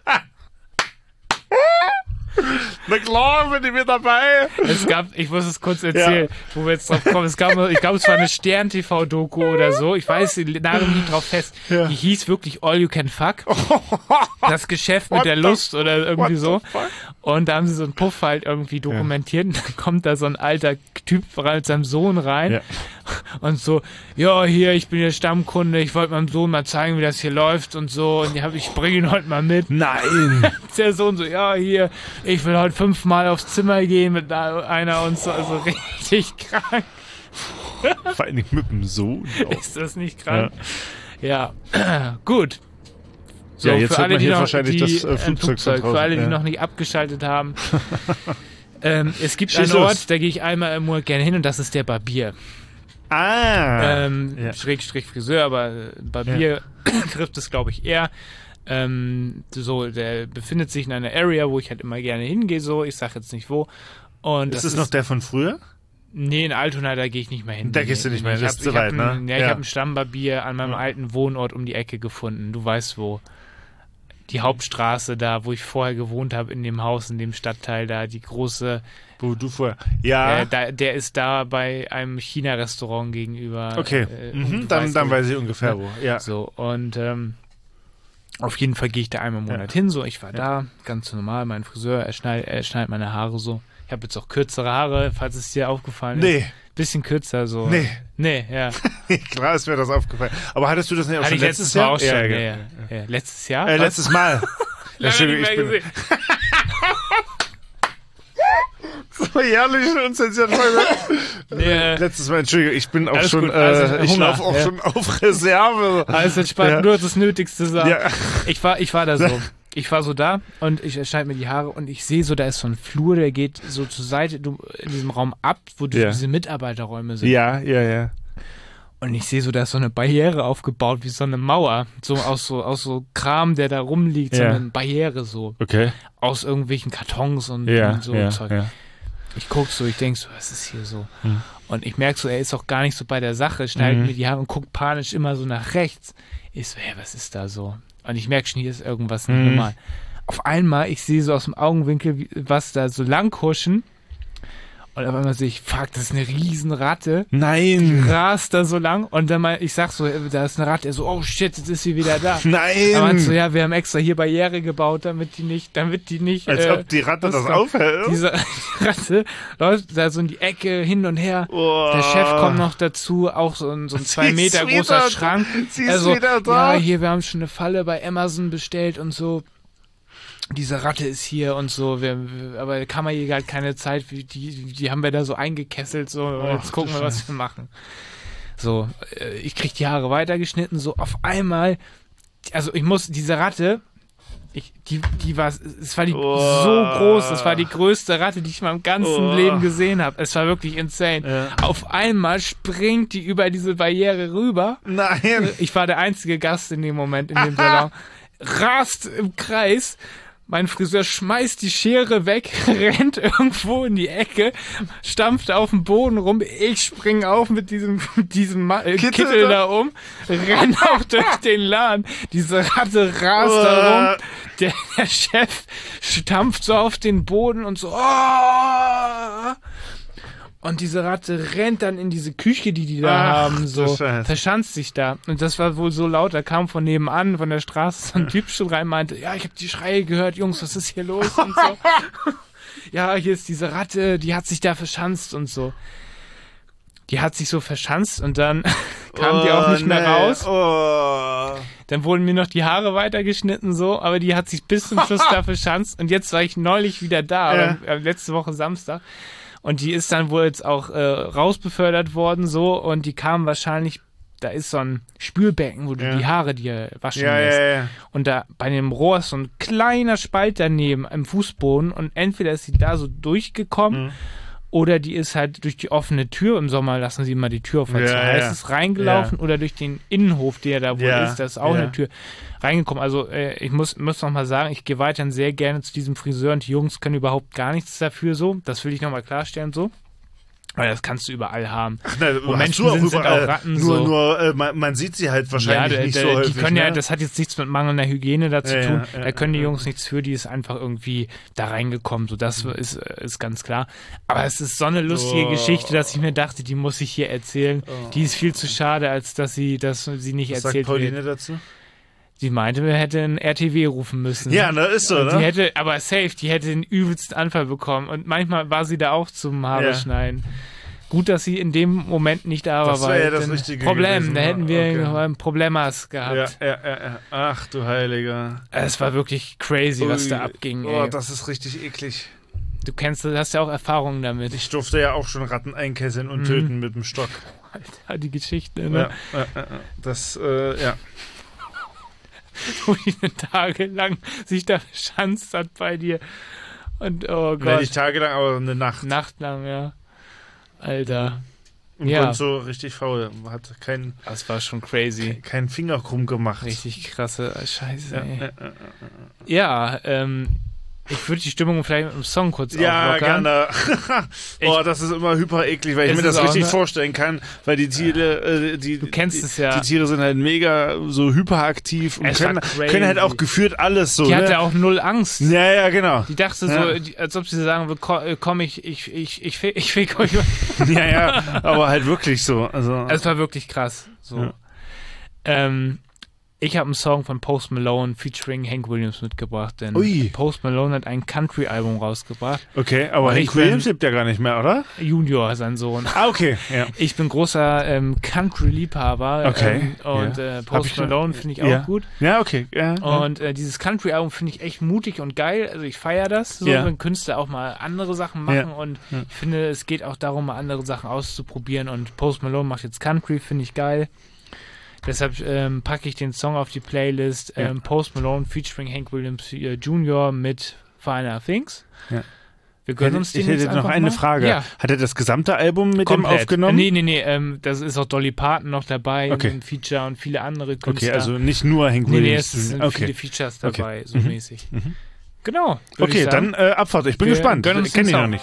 Na klar, bin ich mit dabei. Es gab, ich muss es kurz erzählen, ja. wo wir jetzt drauf kommen. Es gab, ich glaube, es war eine Stern-T V-Doku oder so. Ich weiß, die Namen nicht drauf fest. Ja. Die hieß wirklich All You Can Fuck. Das Geschäft mit What der the- Lust oder irgendwie what so. the fuck? Und da haben sie so einen Puff halt irgendwie dokumentiert. Und dann kommt da so ein alter Typ mit seinem Sohn rein. Ja. Und so, ja, hier, ich bin der Stammkunde. Ich wollte meinem Sohn mal zeigen, wie das hier läuft und so. Und ich, ich bringe ihn heute mal mit. Nein. Der Sohn so, ja, hier, ich will heute fünfmal aufs Zimmer gehen mit da- einer und so, also richtig krank. Vor allem mit dem Sohn. Ist das nicht krank? Ja, gut. So, Ja, jetzt für hört alle, man die hier noch, wahrscheinlich die, das, äh, ein Flugzeug von Für draußen, alle, die ja. noch nicht abgeschaltet haben. ähm, es gibt Schieß einen los. Ort, da gehe ich einmal im Monat gerne hin und das ist der Barbier. Ah. Ähm, ja. Schrägstrich Friseur, aber äh, Barbier trifft es, glaube ich, eher. Ähm, so, der befindet sich in einer Area, wo ich halt immer gerne hingehe, so, ich sag jetzt nicht wo. Und Ist das es noch der von früher? Nee, in Altona, da gehe ich nicht mehr hin. Da gehst du nicht mehr hin, Ich das hab- ist zu ich hab weit, ein- ne? Ja, ich Ja. habe ein Stammbarbier an meinem Ja. alten Wohnort um die Ecke gefunden. Du weißt wo. Die Hauptstraße da, wo ich vorher gewohnt habe, in dem Haus, in dem Stadtteil da, die große, Wo du vorher. Ja. äh, da, der ist da bei einem China-Restaurant gegenüber. okay. Äh, mhm, du dann weißt, dann wo- weiß ich ungefähr wo. Ja. So, und ähm, auf jeden Fall gehe ich da einmal im Monat hin, so, ich war da, ganz normal, mein Friseur, er schneidet, er schneidet meine Haare so. Ich habe jetzt auch kürzere Haare, falls es dir aufgefallen ist. Nee. Bisschen kürzer, so. Nee. Nee, ja. Klar ist mir das aufgefallen. Aber hattest du das nicht auch Hatte schon ich letztes letztes Mal Jahr? auch schon. Ja, Ja, genau. ja, ja. Letztes Jahr? Äh, Was? letztes Mal. Lange Entschuldigung, nicht ich mehr bin gesehen. so jährlich und sensationell. Nee, Letztes Mal, Entschuldigung, ich bin auch Alles schon, gut, also äh, ich Hunger, laufe auch ja. schon auf Reserve. alles entspannt, Ja. nur das Nötigste sagen. Ja. Ich war, ich war da so. Ich war so da und ich schneide mir die Haare und ich sehe so, da ist so ein Flur, der geht so zur Seite du, in diesem Raum ab, wo die, Ja. diese Mitarbeiterräume sind. Ja, ja, ja. Und ich sehe so, da ist so eine Barriere aufgebaut, wie so eine Mauer. So aus so, aus so Kram, der da rumliegt, so Ja. eine Barriere so. Okay. Aus irgendwelchen Kartons und, Ja, und so ja, Zeug. ja. Ich guck so, ich denk so, was ist hier so? Hm. Und ich merk so, er ist auch gar nicht so bei der Sache, schneidet Mhm. mir die Haare und guckt panisch immer so nach rechts. Ich so, hä, was ist da so? Und ich merk schon, hier ist irgendwas nicht Mhm. normal. Auf einmal, ich sehe so aus dem Augenwinkel, wie, was da so lang huschen. Und auf einmal sehe ich, fuck, das ist eine Riesenratte. Nein. Rast da so lang. Und dann mal, ich sag so, da ist eine Ratte. Er so, oh shit, jetzt ist sie wieder da. Nein. Er meint so, ja, wir haben extra hier Barriere gebaut, damit die nicht, damit die nicht. Als äh, ob die Ratte das kommt. aufhält. Diese Ratte läuft da so in die Ecke hin und her. Oh. Der Chef kommt noch dazu, auch so ein, so ein zwei Sie Meter ist großer wieder- Schrank. Sie ist Also, wieder da. ja, hier, wir haben schon eine Falle bei Amazon bestellt und so. Diese Ratte ist hier und so, wir, wir, aber Kammerjäger hat keine Zeit, die, die, die haben wir da so eingekesselt, so, Oh, jetzt gucken du wir, was Scheiße. wir machen. So, äh, ich krieg die Haare weitergeschnitten, so auf einmal, also ich muss, diese Ratte, ich, die, die war, es war die Oh. so groß, das war die größte Ratte, die ich in meinem ganzen Oh. Leben gesehen habe. Es war wirklich insane. Ja. Auf einmal springt die über diese Barriere rüber. Nein. Ich war der einzige Gast in dem Moment in dem Salon. Rast im Kreis. Mein Friseur schmeißt die Schere weg, rennt irgendwo in die Ecke, stampft auf den Boden rum. Ich spring auf mit diesem, mit diesem Ma äh, Kittel Kittel, da. da um, renn auch durch den Laden. Diese Ratte rast da rum, der, der Chef stampft so auf den Boden und so, oh! Und diese Ratte rennt dann in diese Küche, die die da Ach, haben, so, du Scheiße. verschanzt sich da. Und das war wohl so laut, da kam von nebenan, von der Straße, so ein Typ schon rein, meinte, ja, ich habe die Schreie gehört, Jungs, was ist hier los und so. Ja, hier ist diese Ratte, die hat sich da verschanzt und so. Die hat sich so verschanzt und dann kam oh, die auch nicht nee. mehr raus. Oh. Dann wurden mir noch die Haare weitergeschnitten so, aber die hat sich bis zum Schluss da verschanzt. Und jetzt war ich neulich wieder da, Ja. äh, letzte Woche Samstag. Und die ist dann wohl jetzt auch äh, rausbefördert worden so und die kam wahrscheinlich, da ist so ein Spülbecken, wo du Ja. die Haare dir waschen Ja, lässt. ja, ja. Und da bei dem Rohr ist so ein kleiner Spalt daneben im Fußboden und entweder ist sie da so durchgekommen Mhm. oder die ist halt durch die offene Tür, im Sommer lassen sie immer die Tür auf, weil es Ja, so heiß ja. ist, reingelaufen oder durch den Innenhof, der da wohl Ja, ist, da ist auch ja. eine Tür reingekommen. Also äh, ich muss, muss noch mal sagen, ich gehe weiterhin sehr gerne zu diesem Friseur und die Jungs können überhaupt gar nichts dafür so. Das will ich noch mal klarstellen so. Weil das kannst du überall haben. Na, Wo hast Menschen du auch sind, sind überall. auch Ratten Nur, so. nur äh, man, man sieht sie halt wahrscheinlich ja, nicht da, so da, häufig. die können ja, ne? das hat jetzt nichts mit mangelnder Hygiene da zu Ja, tun. ja, ja, da können die ja. Jungs nichts für, die ist einfach irgendwie da reingekommen. So, das ist, ist ganz klar. Aber es ist so eine lustige Oh. Geschichte, dass ich mir dachte, die muss ich hier erzählen. Die ist viel zu schade, als dass sie, dass sie nicht Was sagt erzählt Pauline wird. dazu? Sie meinte, wir hätten R T W rufen müssen. Ja, ne, ist so, Und ne? Die hätte, aber safe, die hätte den übelsten Anfall bekommen. Und manchmal war sie da auch zum Haare Ja. schneiden. Gut, dass sie in dem Moment nicht da war, Das wär weil ja das dann Richtige Problem, gewesen, da ne? hätten wir Okay. ein Problemas gehabt. Ja, ja, ja, ja. Ach du Heiliger. Es war wirklich crazy, was da Ui. abging. Oh, Ey. das ist richtig eklig. Du kennst, du hast ja auch Erfahrungen damit. Ich durfte ja auch schon Ratten einkesseln und Mhm. töten mit dem Stock. Alter, die Geschichte, Ja, ne? ja, ja, ja. Das, äh, ja. Wo die tagelang sich da verschanzt hat bei dir. Und oh Nee, Gott, nicht tagelang, aber eine Nacht. nachtlang, ja. Alter, Und Ja. und so richtig faul. Hat keinen das war schon crazy. kein Finger krumm gemacht. Richtig krasse Scheiße, Ja, ey. ja, ja, Ja, ähm, ich würde die Stimmung vielleicht mit einem Song kurz ja auflockern. gerne. Oh, das ist immer hyper eklig, weil ich Es mir das ist auch, richtig ne? vorstellen kann, weil die Tiere, äh, die, Du kennst die, es ja. die Tiere sind halt mega so hyperaktiv und Es war können, crazy. können halt auch gefühlt alles so. Die ne? hatte auch null Angst. Ja, ja, genau. Die dachte Ja. so, die, als ob sie sagen würde, komm, äh, komm ich, ich, ich, ich, fick- ich fick euch. Ja, ja, aber halt wirklich so. Also, Es war wirklich krass. So. Ja. Ähm, ich habe einen Song von Post Malone featuring Hank Williams mitgebracht, denn Ui. Post Malone hat ein Country-Album rausgebracht. okay, aber Weil Hank ich bin- Williams lebt ja gar nicht mehr, oder? Junior, sein Sohn. Ah, okay. Ja. Ich bin großer ähm, Country-Liebhaber Okay, ähm, und ja. äh, Hab Post ich schon- Malone finde ich auch ja. gut. Ja, okay. Ja, ja. Und äh, dieses Country-Album finde ich echt mutig und geil. Also ich feiere das, so, Ja. wenn Künstler auch mal andere Sachen machen. Ja. Und Ja. ich finde, es geht auch darum, mal andere Sachen auszuprobieren. Und Post Malone macht jetzt Country, finde ich geil. Deshalb ähm, packe ich den Song auf die Playlist. Ja. Ähm, Post Malone featuring Hank Williams äh, Junior mit Finer Things. Ja. Wir gönnen uns den ich hätte jetzt noch einfach eine mal. Frage. Ja. Hat er das gesamte Album mit Komplett. dem aufgenommen? Nee, nee, nee. Ähm, das ist auch Dolly Parton noch dabei Okay. im Feature und viele andere Künstler. Okay, also nicht nur Hank Nee, nee, Williams. es sind okay. viele Features Okay. dabei, so Mhm. mäßig. Mhm. Genau. würd Okay, ich sagen. dann äh, Abfahrt. Ich bin Wir gespannt. gönnen uns Ich kenne den ihn noch Song. nicht.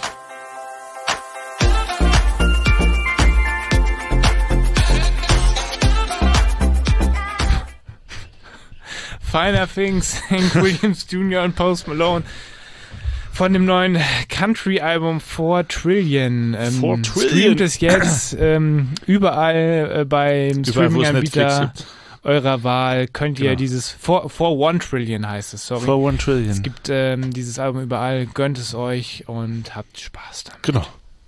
Finer Things, Hank Williams Junior und Post Malone von dem neuen Country-Album Four Trillion. Ähm, Four Trillion. Streamt es jetzt ähm, überall äh, beim Überall, wo es Netflix Streaming-Anbieter gibt. eurer Wahl. Könnt ihr Genau. dieses Four, Four One Trillion heißt es, sorry. For One Trillion. Es gibt ähm, dieses Album überall. Gönnt es euch und habt Spaß damit. Genau.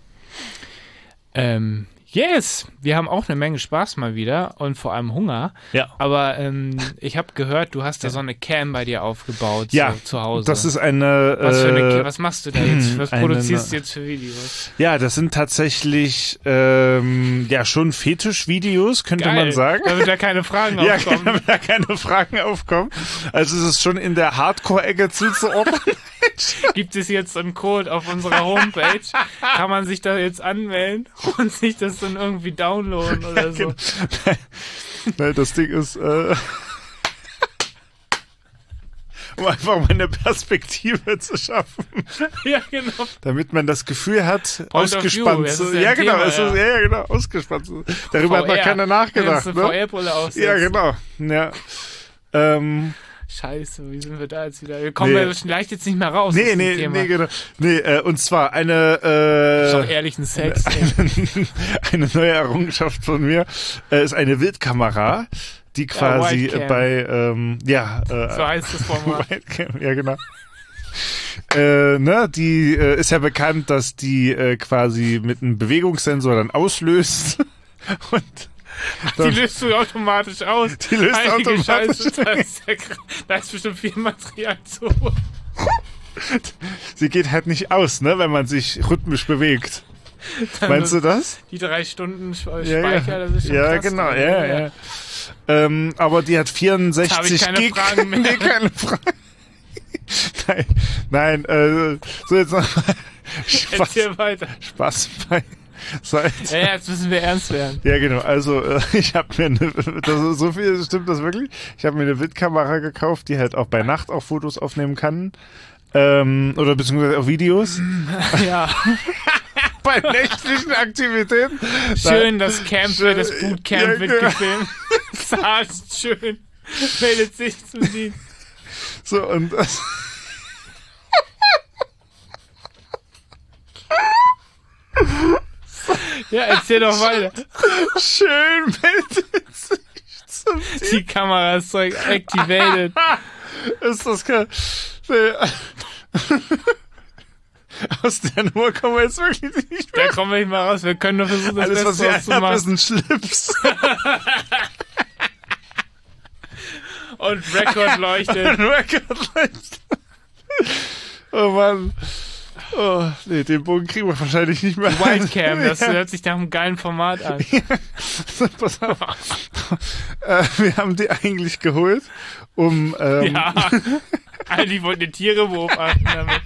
Ähm, yes, wir haben auch eine Menge Spaß mal wieder und vor allem Hunger. Ja. Aber ähm, ich habe gehört, du hast da so eine Cam bei dir aufgebaut Ja, so, zu Hause. Das ist eine. was, für eine äh, Cam, was machst du da jetzt? Was eine- produzierst du jetzt für Videos? Ja, das sind tatsächlich ähm, ja schon Fetischvideos, könnte Geil, man sagen. damit da keine Fragen Ja, aufkommen. damit da keine Fragen aufkommen. Also es ist schon in der Hardcore-Ecke zuzuordnen. Gibt es jetzt so einen Code auf unserer Homepage? Kann man sich da jetzt anmelden und sich das dann irgendwie downloaden oder so? Nein, das Ding ist, äh, um einfach mal eine Perspektive zu schaffen, Ja, genau. damit man das Gefühl hat, Point of ausgespannt view, das zu ist ja ja, ein genau, Thema, es ist, ja. ja, genau, ausgespannt zu Darüber hat noch V R. keiner nachgedacht, Kannst du ne? V R-Brille aufsetzen. Ja, genau. Ja. Ähm, Scheiße, wie sind wir da jetzt wieder? Wir kommen Nee. ja vielleicht jetzt nicht mehr raus. Nee, aus dem nee, Thema. nee, genau. Nee, äh, und zwar eine, Ist doch äh, ehrlichen Sex. ey. eine, eine neue Errungenschaft von mir, äh, ist eine Wildkamera, die quasi Wildcam. bei, ähm, ja, äh, So heißt das Format. Wildcam, ja, genau. Äh, ne, die äh, ist ja bekannt, dass die äh, quasi mit einem Bewegungssensor dann auslöst und Die löst du automatisch aus. Die löst Heilige automatisch. Scheiße, da, ist ja, gra- da ist bestimmt viel Material zu holen. sie geht halt nicht aus, ne, wenn man sich rhythmisch bewegt. Dann Meinst du das? Die drei Stunden Sp- Ja, Speicher, ja. das ist schon Ja, krass. genau, ja, ja. Ähm, aber die hat vierundsechzig Da hab ich keine Gig. Fragen mehr. Nee, keine Fragen. Nein, nein, äh, so jetzt nochmal Spaß, Erzähl weiter. Spaß bei Seite. Ja, ja, jetzt müssen wir ernst werden. Ja, genau. Also äh, ich habe mir eine, das, so viel stimmt das wirklich. Ich habe mir eine Wildkamera gekauft, die halt auch bei Nacht auch Fotos aufnehmen kann. Ähm, oder beziehungsweise auch Videos. Ja, Bei nächtlichen Aktivitäten. schön, das Camp, Schön. das Bootcamp Ja, wird genau. gefilmt. Sargent, schön. Meldet sich zum Dienst. So, und das. Ja, erzähl doch weiter. Schön meldet sich zum Die Kamera ist so activated. Ist das kein. Nee. Aus der Nummer kommen wir jetzt wirklich nicht Da mehr. kommen wir nicht mal raus. Wir können nur versuchen, das Alles, was Beste ihr draus habt, zu ist machen. ein Schlips. Und Record leuchtet. Ein Record-Light. Oh Mann. Oh, nee, den Bogen kriegen wir wahrscheinlich nicht mehr. Wildcam, das Ja. hört sich nach einem geilen Format an. Pass auf. äh, wir haben die eigentlich geholt, um. Ähm, Ja. Eigentlich wollten die Tiere beobachten damit.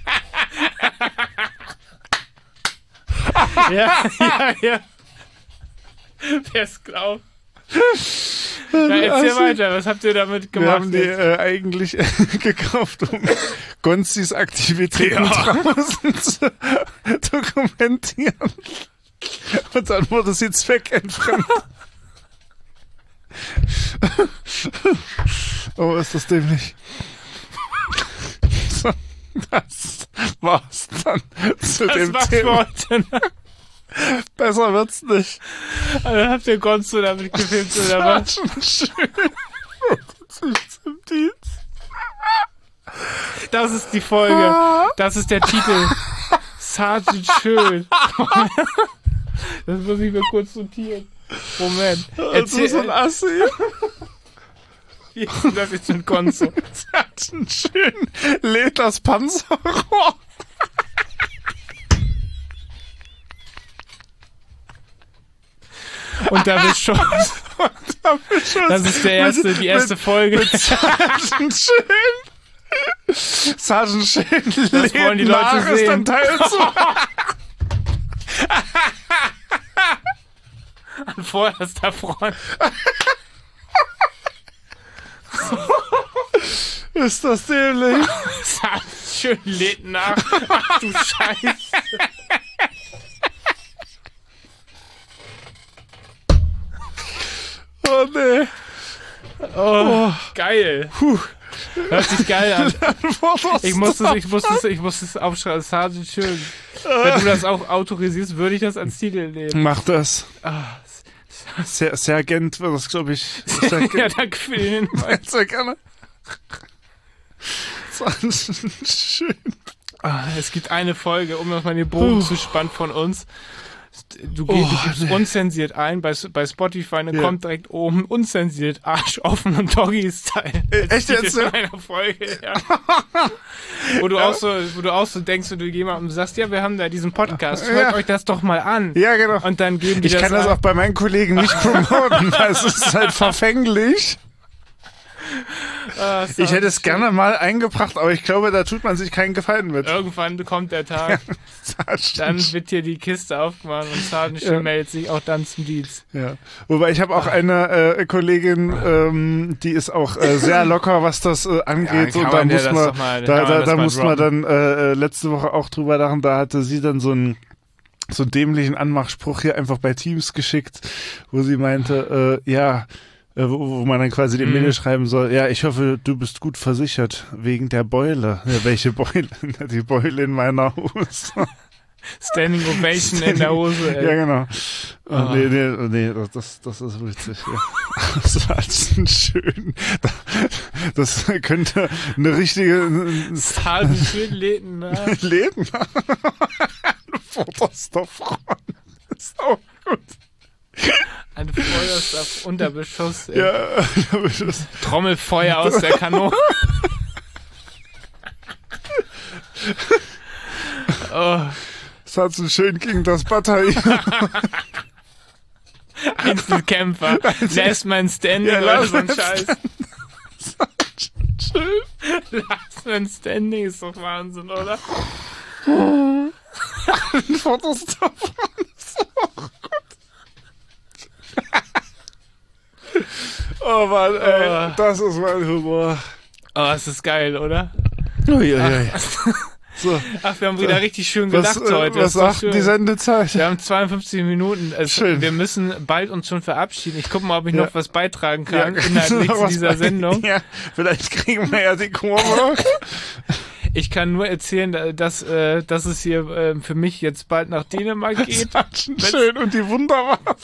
Ja, ja, ja. Wer's glaubt. Na, erzähl Also, weiter, was habt ihr damit Wir gemacht? haben die jetzt? äh, eigentlich gekauft, um Gonzis Aktivitäten Ja. draußen zu dokumentieren. Und dann wurde sie zweckentfremdet. Oh, ist das dämlich. So, das war's dann zu Das dem war's für Thema. heute. Ne? Besser wird's nicht. Also habt ihr Gonzo damit gefilmt oder was? Schon schön. Sich zum Dienst. Das ist die Folge. Das ist der Titel. Sergeant Schön. Das muss ich mir kurz notieren. Moment. Also so ein Erzähl, Assi. wie ist denn das jetzt mit Gonzo? Hat ein schön lädt das Panzerrohr. Und da wird schon. Das ist der erste, die erste Folge. Sergeant Schön. Sergeant Schön Das wollen die lädt Leute nach, ist sehen. dann Teil zwei. An vorderster Front. Ist das dämlich? Sergeant Schön lädt nach. Ach du Scheiße. Oh nee. Oh, geil. Puh. Hört sich geil an. Was Ich muss es, ich muss es, ich muss es aufschreiben. Sergeant Schön. Wenn du das auch autorisierst, würde ich das als Titel nehmen. Mach das. Ah, Ser Sergeant war das, glaube ich. ja, Sergeant. danke für den Hinweis. Sehr gerne. Sergeant Schön. Ah, es gibt eine Folge, um nochmal den Bogen zu spannen von uns. Du, gehst, Oh, du gibst nee. unzensiert ein bei, bei Spotify, dann Ja. kommt direkt oben unzensiert Arsch offen und Doggy-Style. Äh, echt Titel jetzt? von einer Folge, ja. wo, du auch so, wo du auch so denkst, wenn du jemandem sagst, ja, wir haben da diesen Podcast, hört Ja. euch das doch mal an. Ja, genau. Und dann geben die Ich das kann das ein. auch bei meinen Kollegen nicht promoten, weil es ist halt verfänglich. Ah, Ich hätte es schön. gerne mal eingebracht, aber ich glaube, da tut man sich keinen Gefallen mit. Irgendwann kommt der Tag, dann wird hier die Kiste aufgemacht und Sergeant Schön Ja. meldet sich auch dann zum Dienst. Ja. Wobei ich habe auch eine äh, Kollegin, ähm, die ist auch äh, sehr locker, was das äh, angeht. Ja, und kann da man ja muss das man, doch mal- da, kann man da, das da mal muss man droppen. dann äh, äh, letzte Woche auch drüber lachen. Da hatte sie dann so einen so einen dämlichen Anmachspruch hier einfach bei Teams geschickt, wo sie meinte, äh, ja, Äh, wo, wo man dann quasi dem Mhm. Mädel schreiben soll, ja, ich hoffe, du bist gut versichert wegen der Beule. Ja, welche Beule? Die Beule in meiner Hose. Standing Ovation in der Hose, ey. Ja, genau. Oh, Ah. Nee, nee, nee, das, das, das ist witzig. Ja. Das war ein schön. Das könnte eine richtige Zahlen schön läden, ne? Leben. Vorderster Front. Das ist auch gut. Ein Feuerstab unter Beschuss, ey. Ja, das, Trommelfeuer aus der Kanone. Oh, das hat so schön gegen das Bataillon. Einzelkämpfer. Last Man Standing Ja, oder Last so ein Man Scheiß. Schön. Last Man Standing ist doch Wahnsinn, oder? Vorderster Front ist auch gut. Oh Mann, ey, Oh. das ist mein Humor. Oh, es ist geil, oder? Uiuiui. So, Ach, wir haben wieder richtig schön was, gelacht äh, heute. was Das ist doch sagt schön. die Sendezeit? Wir haben zweiundfünfzig Minuten. Es, Schön. Wir müssen bald uns schon verabschieden. Ich gucke mal, ob ich Ja. noch was beitragen Ja, kann, inhaltlich noch zu was dieser bei- Sendung. Ja, vielleicht kriegen wir ja die Kurve. Ich kann nur erzählen, dass, äh, dass es hier äh, für mich jetzt bald nach Dänemark geht. Schön und die Wunderwaffe.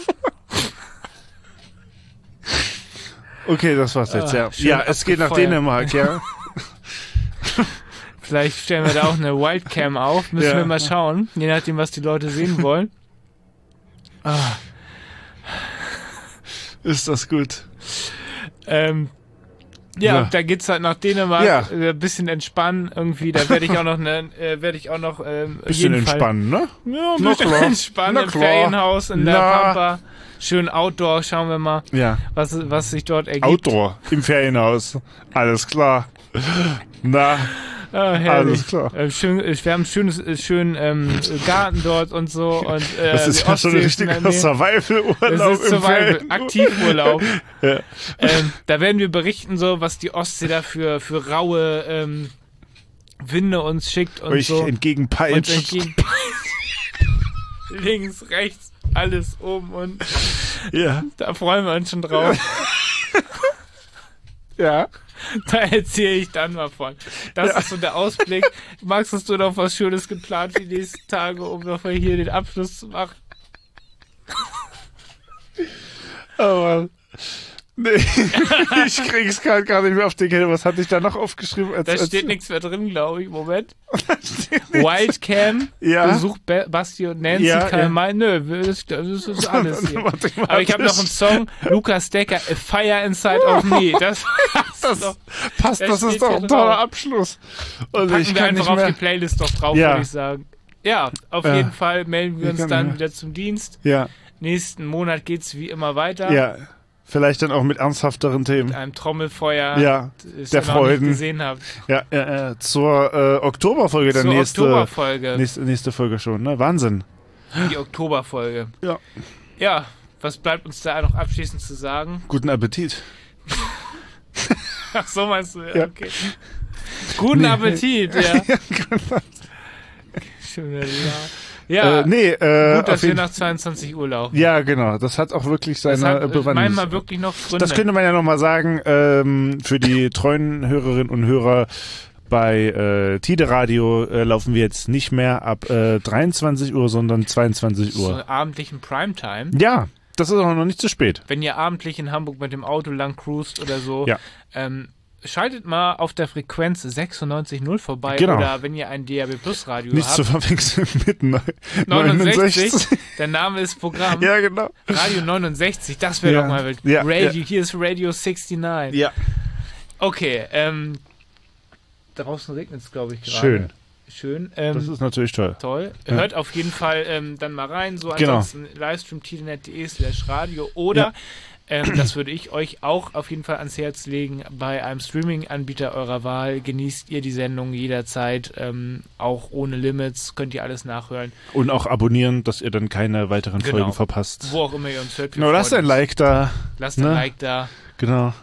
Okay, das war's jetzt, Ah, ja. schön Ja, es geht nach abgefeuert. Dänemark, ja. Vielleicht stellen wir da auch eine Wildcam auf. Müssen Ja. wir mal schauen. Je nachdem, was die Leute sehen wollen. Ah, Ist das gut? ähm, ja, Ja. da geht's halt nach Dänemark. Ja. Äh, Ein bisschen entspannen irgendwie. Da werde ich auch noch eine, äh, werde ich auch noch ähm, Bisschen jeden Fall- entspannen, ne? Ja, ein Na bisschen klar. entspannen Na im klar. Ferienhaus in der Na. Pampa. Schön Outdoor, schauen wir mal, Ja. was, was sich dort ergibt. Outdoor, im Ferienhaus. Alles klar. Na, Ah, herrlich. alles klar. Äh, schön, äh, wir haben einen schönes, äh, schönen ähm, Garten dort und so. Und, äh, das ist die ja schon ein Ostsee ist in der richtiger Nähe. Survival-Urlaub Das ist im Survival, Ferienhaus. Aktivurlaub. Ja. ähm, da werden wir berichten, so was die Ostsee da für, für raue ähm, Winde uns schickt und Euch so. Und entgegenpeitscht. entgegen links, rechts, alles oben und Ja. da freuen wir uns schon drauf. Ja. Da erzähle ich dann mal von. Das Ja. ist so der Ausblick. Max, hast du noch was Schönes geplant die nächsten Tage, um noch mal hier den Abschluss zu machen? Oh Mann. Nee, ich krieg's gerade gar nicht mehr auf die Kette. Was hatte ich da noch aufgeschrieben? Als, Da als, steht nichts mehr drin, glaube ich. Moment. Wildcam, Ja. Besuch Ba- Basti und Nancy, Ja, Karl ja. May. Nö, das, das ist alles hier. Mathematisch. Aber ich habe noch einen Song, Lukas Decker, A Fire Inside of Me. Das, Das doch, passt, das das ist steht doch hier ein toller drauf. Abschluss. Und packen ich wir kann einfach nicht auf mehr. die Playlist doch drauf, Ja. würde ich sagen. Ja, auf Ja. jeden Fall melden wir Ich uns kann dann mehr. wieder zum Dienst. Ja, Nächsten Monat geht's wie immer weiter. ja. Vielleicht dann auch mit ernsthafteren Themen. Mit einem Trommelfeuer, Ja, das der ihr noch nicht Freuden. gesehen habt. Ja, ja, ja. Zur äh, Oktoberfolge der Zur nächste, Oktoberfolge. nächste nächste Folge schon, ne? Wahnsinn. Die Oktoberfolge. Ja. Ja, was bleibt uns da noch abschließend zu sagen? Guten Appetit. Ach so meinst du, ja, Ja. okay. Guten Nee. Appetit, ja. Ja, genau. Schöne La- Ja, äh, nee, äh, gut, dass auf wir jeden nach zweiundzwanzig Uhr laufen. Ja, genau. Das hat auch wirklich seine das hat äh, äh, Bewandtnis. manchmal wirklich noch Gründe. Das könnte man ja nochmal sagen, ähm, für die treuen Hörerinnen und Hörer bei äh, Tide Radio äh, laufen wir jetzt nicht mehr ab äh, dreiundzwanzig Uhr, sondern zweiundzwanzig so Uhr. abendlichen Primetime. Ja, das ist auch noch nicht zu spät. Wenn ihr abendlich in Hamburg mit dem Auto lang cruist oder so, Ja. ähm, schaltet mal auf der Frequenz sechsundneunzig Komma null vorbei Genau. oder wenn ihr ein D A B Plus Radio Nicht zu habt, verwechseln mit neun- neunundsechzig, neunundsechzig. der Name ist Programm. Ja, genau. Radio neunundsechzig, das wäre Ja. doch mal wild. Ja, Radio, ja. hier ist Radio neunundsechzig. Ja. Okay, ähm, draußen regnet es, glaube ich, gerade. Schön. Schön. Ähm, Das ist natürlich toll. toll. Ja. Hört auf jeden Fall ähm, dann mal rein. So Genau. ansonsten livestream tidenet.de slash radio oder Ja. ähm, das würde ich euch auch auf jeden Fall ans Herz legen. Bei einem Streaming-Anbieter eurer Wahl genießt ihr die Sendung jederzeit, ähm, auch ohne Limits. Könnt ihr alles nachhören. Und auch abonnieren, dass ihr dann keine weiteren Genau. Folgen verpasst. Wo auch immer ihr uns hört. wir Genau, lasst freuen ein uns. Like da. Lasst ein ne? Like da. Genau.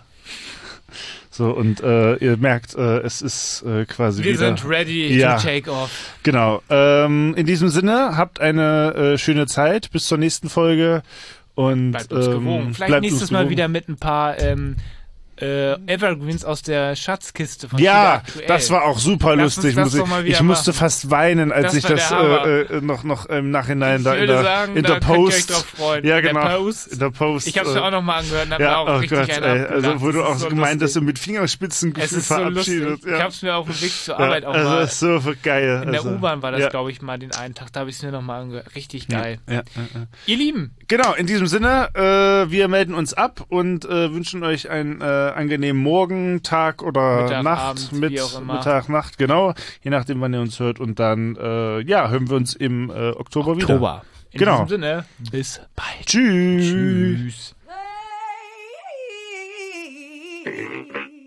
So, und äh, ihr merkt, äh, es ist äh, quasi Wir wieder... sind ready Ja. to take off. Genau. Ähm, in diesem Sinne, habt eine äh, schöne Zeit. Bis zur nächsten Folge. Und Bleibt uns ähm, gewogen. Vielleicht bleibt nächstes uns Mal gewogen. wieder mit ein paar ähm, äh, Evergreens aus der Schatzkiste von Ja, Chile Aktuell. das war auch super Lass uns lustig. das Muss doch ich mal wieder ich musste machen. fast weinen, als Das ich war das der Hammer. äh, äh, noch, noch im Nachhinein Ich da in würde der, sagen, in da der könnt ihr euch Post. drauf freuen. Ja, In der genau. Post. In der Post. Ich habe es äh, mir auch nochmal angehört und habe ja, mir auch oh richtig Gott, einen ey, abgelacht. also wo du Das auch ist so so gemeint, dass lustig. du mit Fingerspitzengefühl Es ist so verabschiedet. lustig. Ja. Ich habe es mir auf dem Weg zur Ja, Arbeit auch also mal. das ist so geil. In der also, U-Bahn war das, ja. glaube ich, mal den einen Tag. Da habe ich es mir nochmal angehört. Richtig geil. Ja, ja, ja. Ihr Lieben, Genau, in diesem Sinne, äh, wir melden uns ab und äh, wünschen euch einen äh, angenehmen Morgen, Tag oder Mittag, Nacht, Abend, mit wie auch immer. Mittag, Nacht, genau, je nachdem, wann ihr uns hört. Und dann, äh, ja, hören wir uns im äh, Oktober, wieder. Oktober. In Genau. diesem Sinne, bis bald. Tschüss. Tschüss.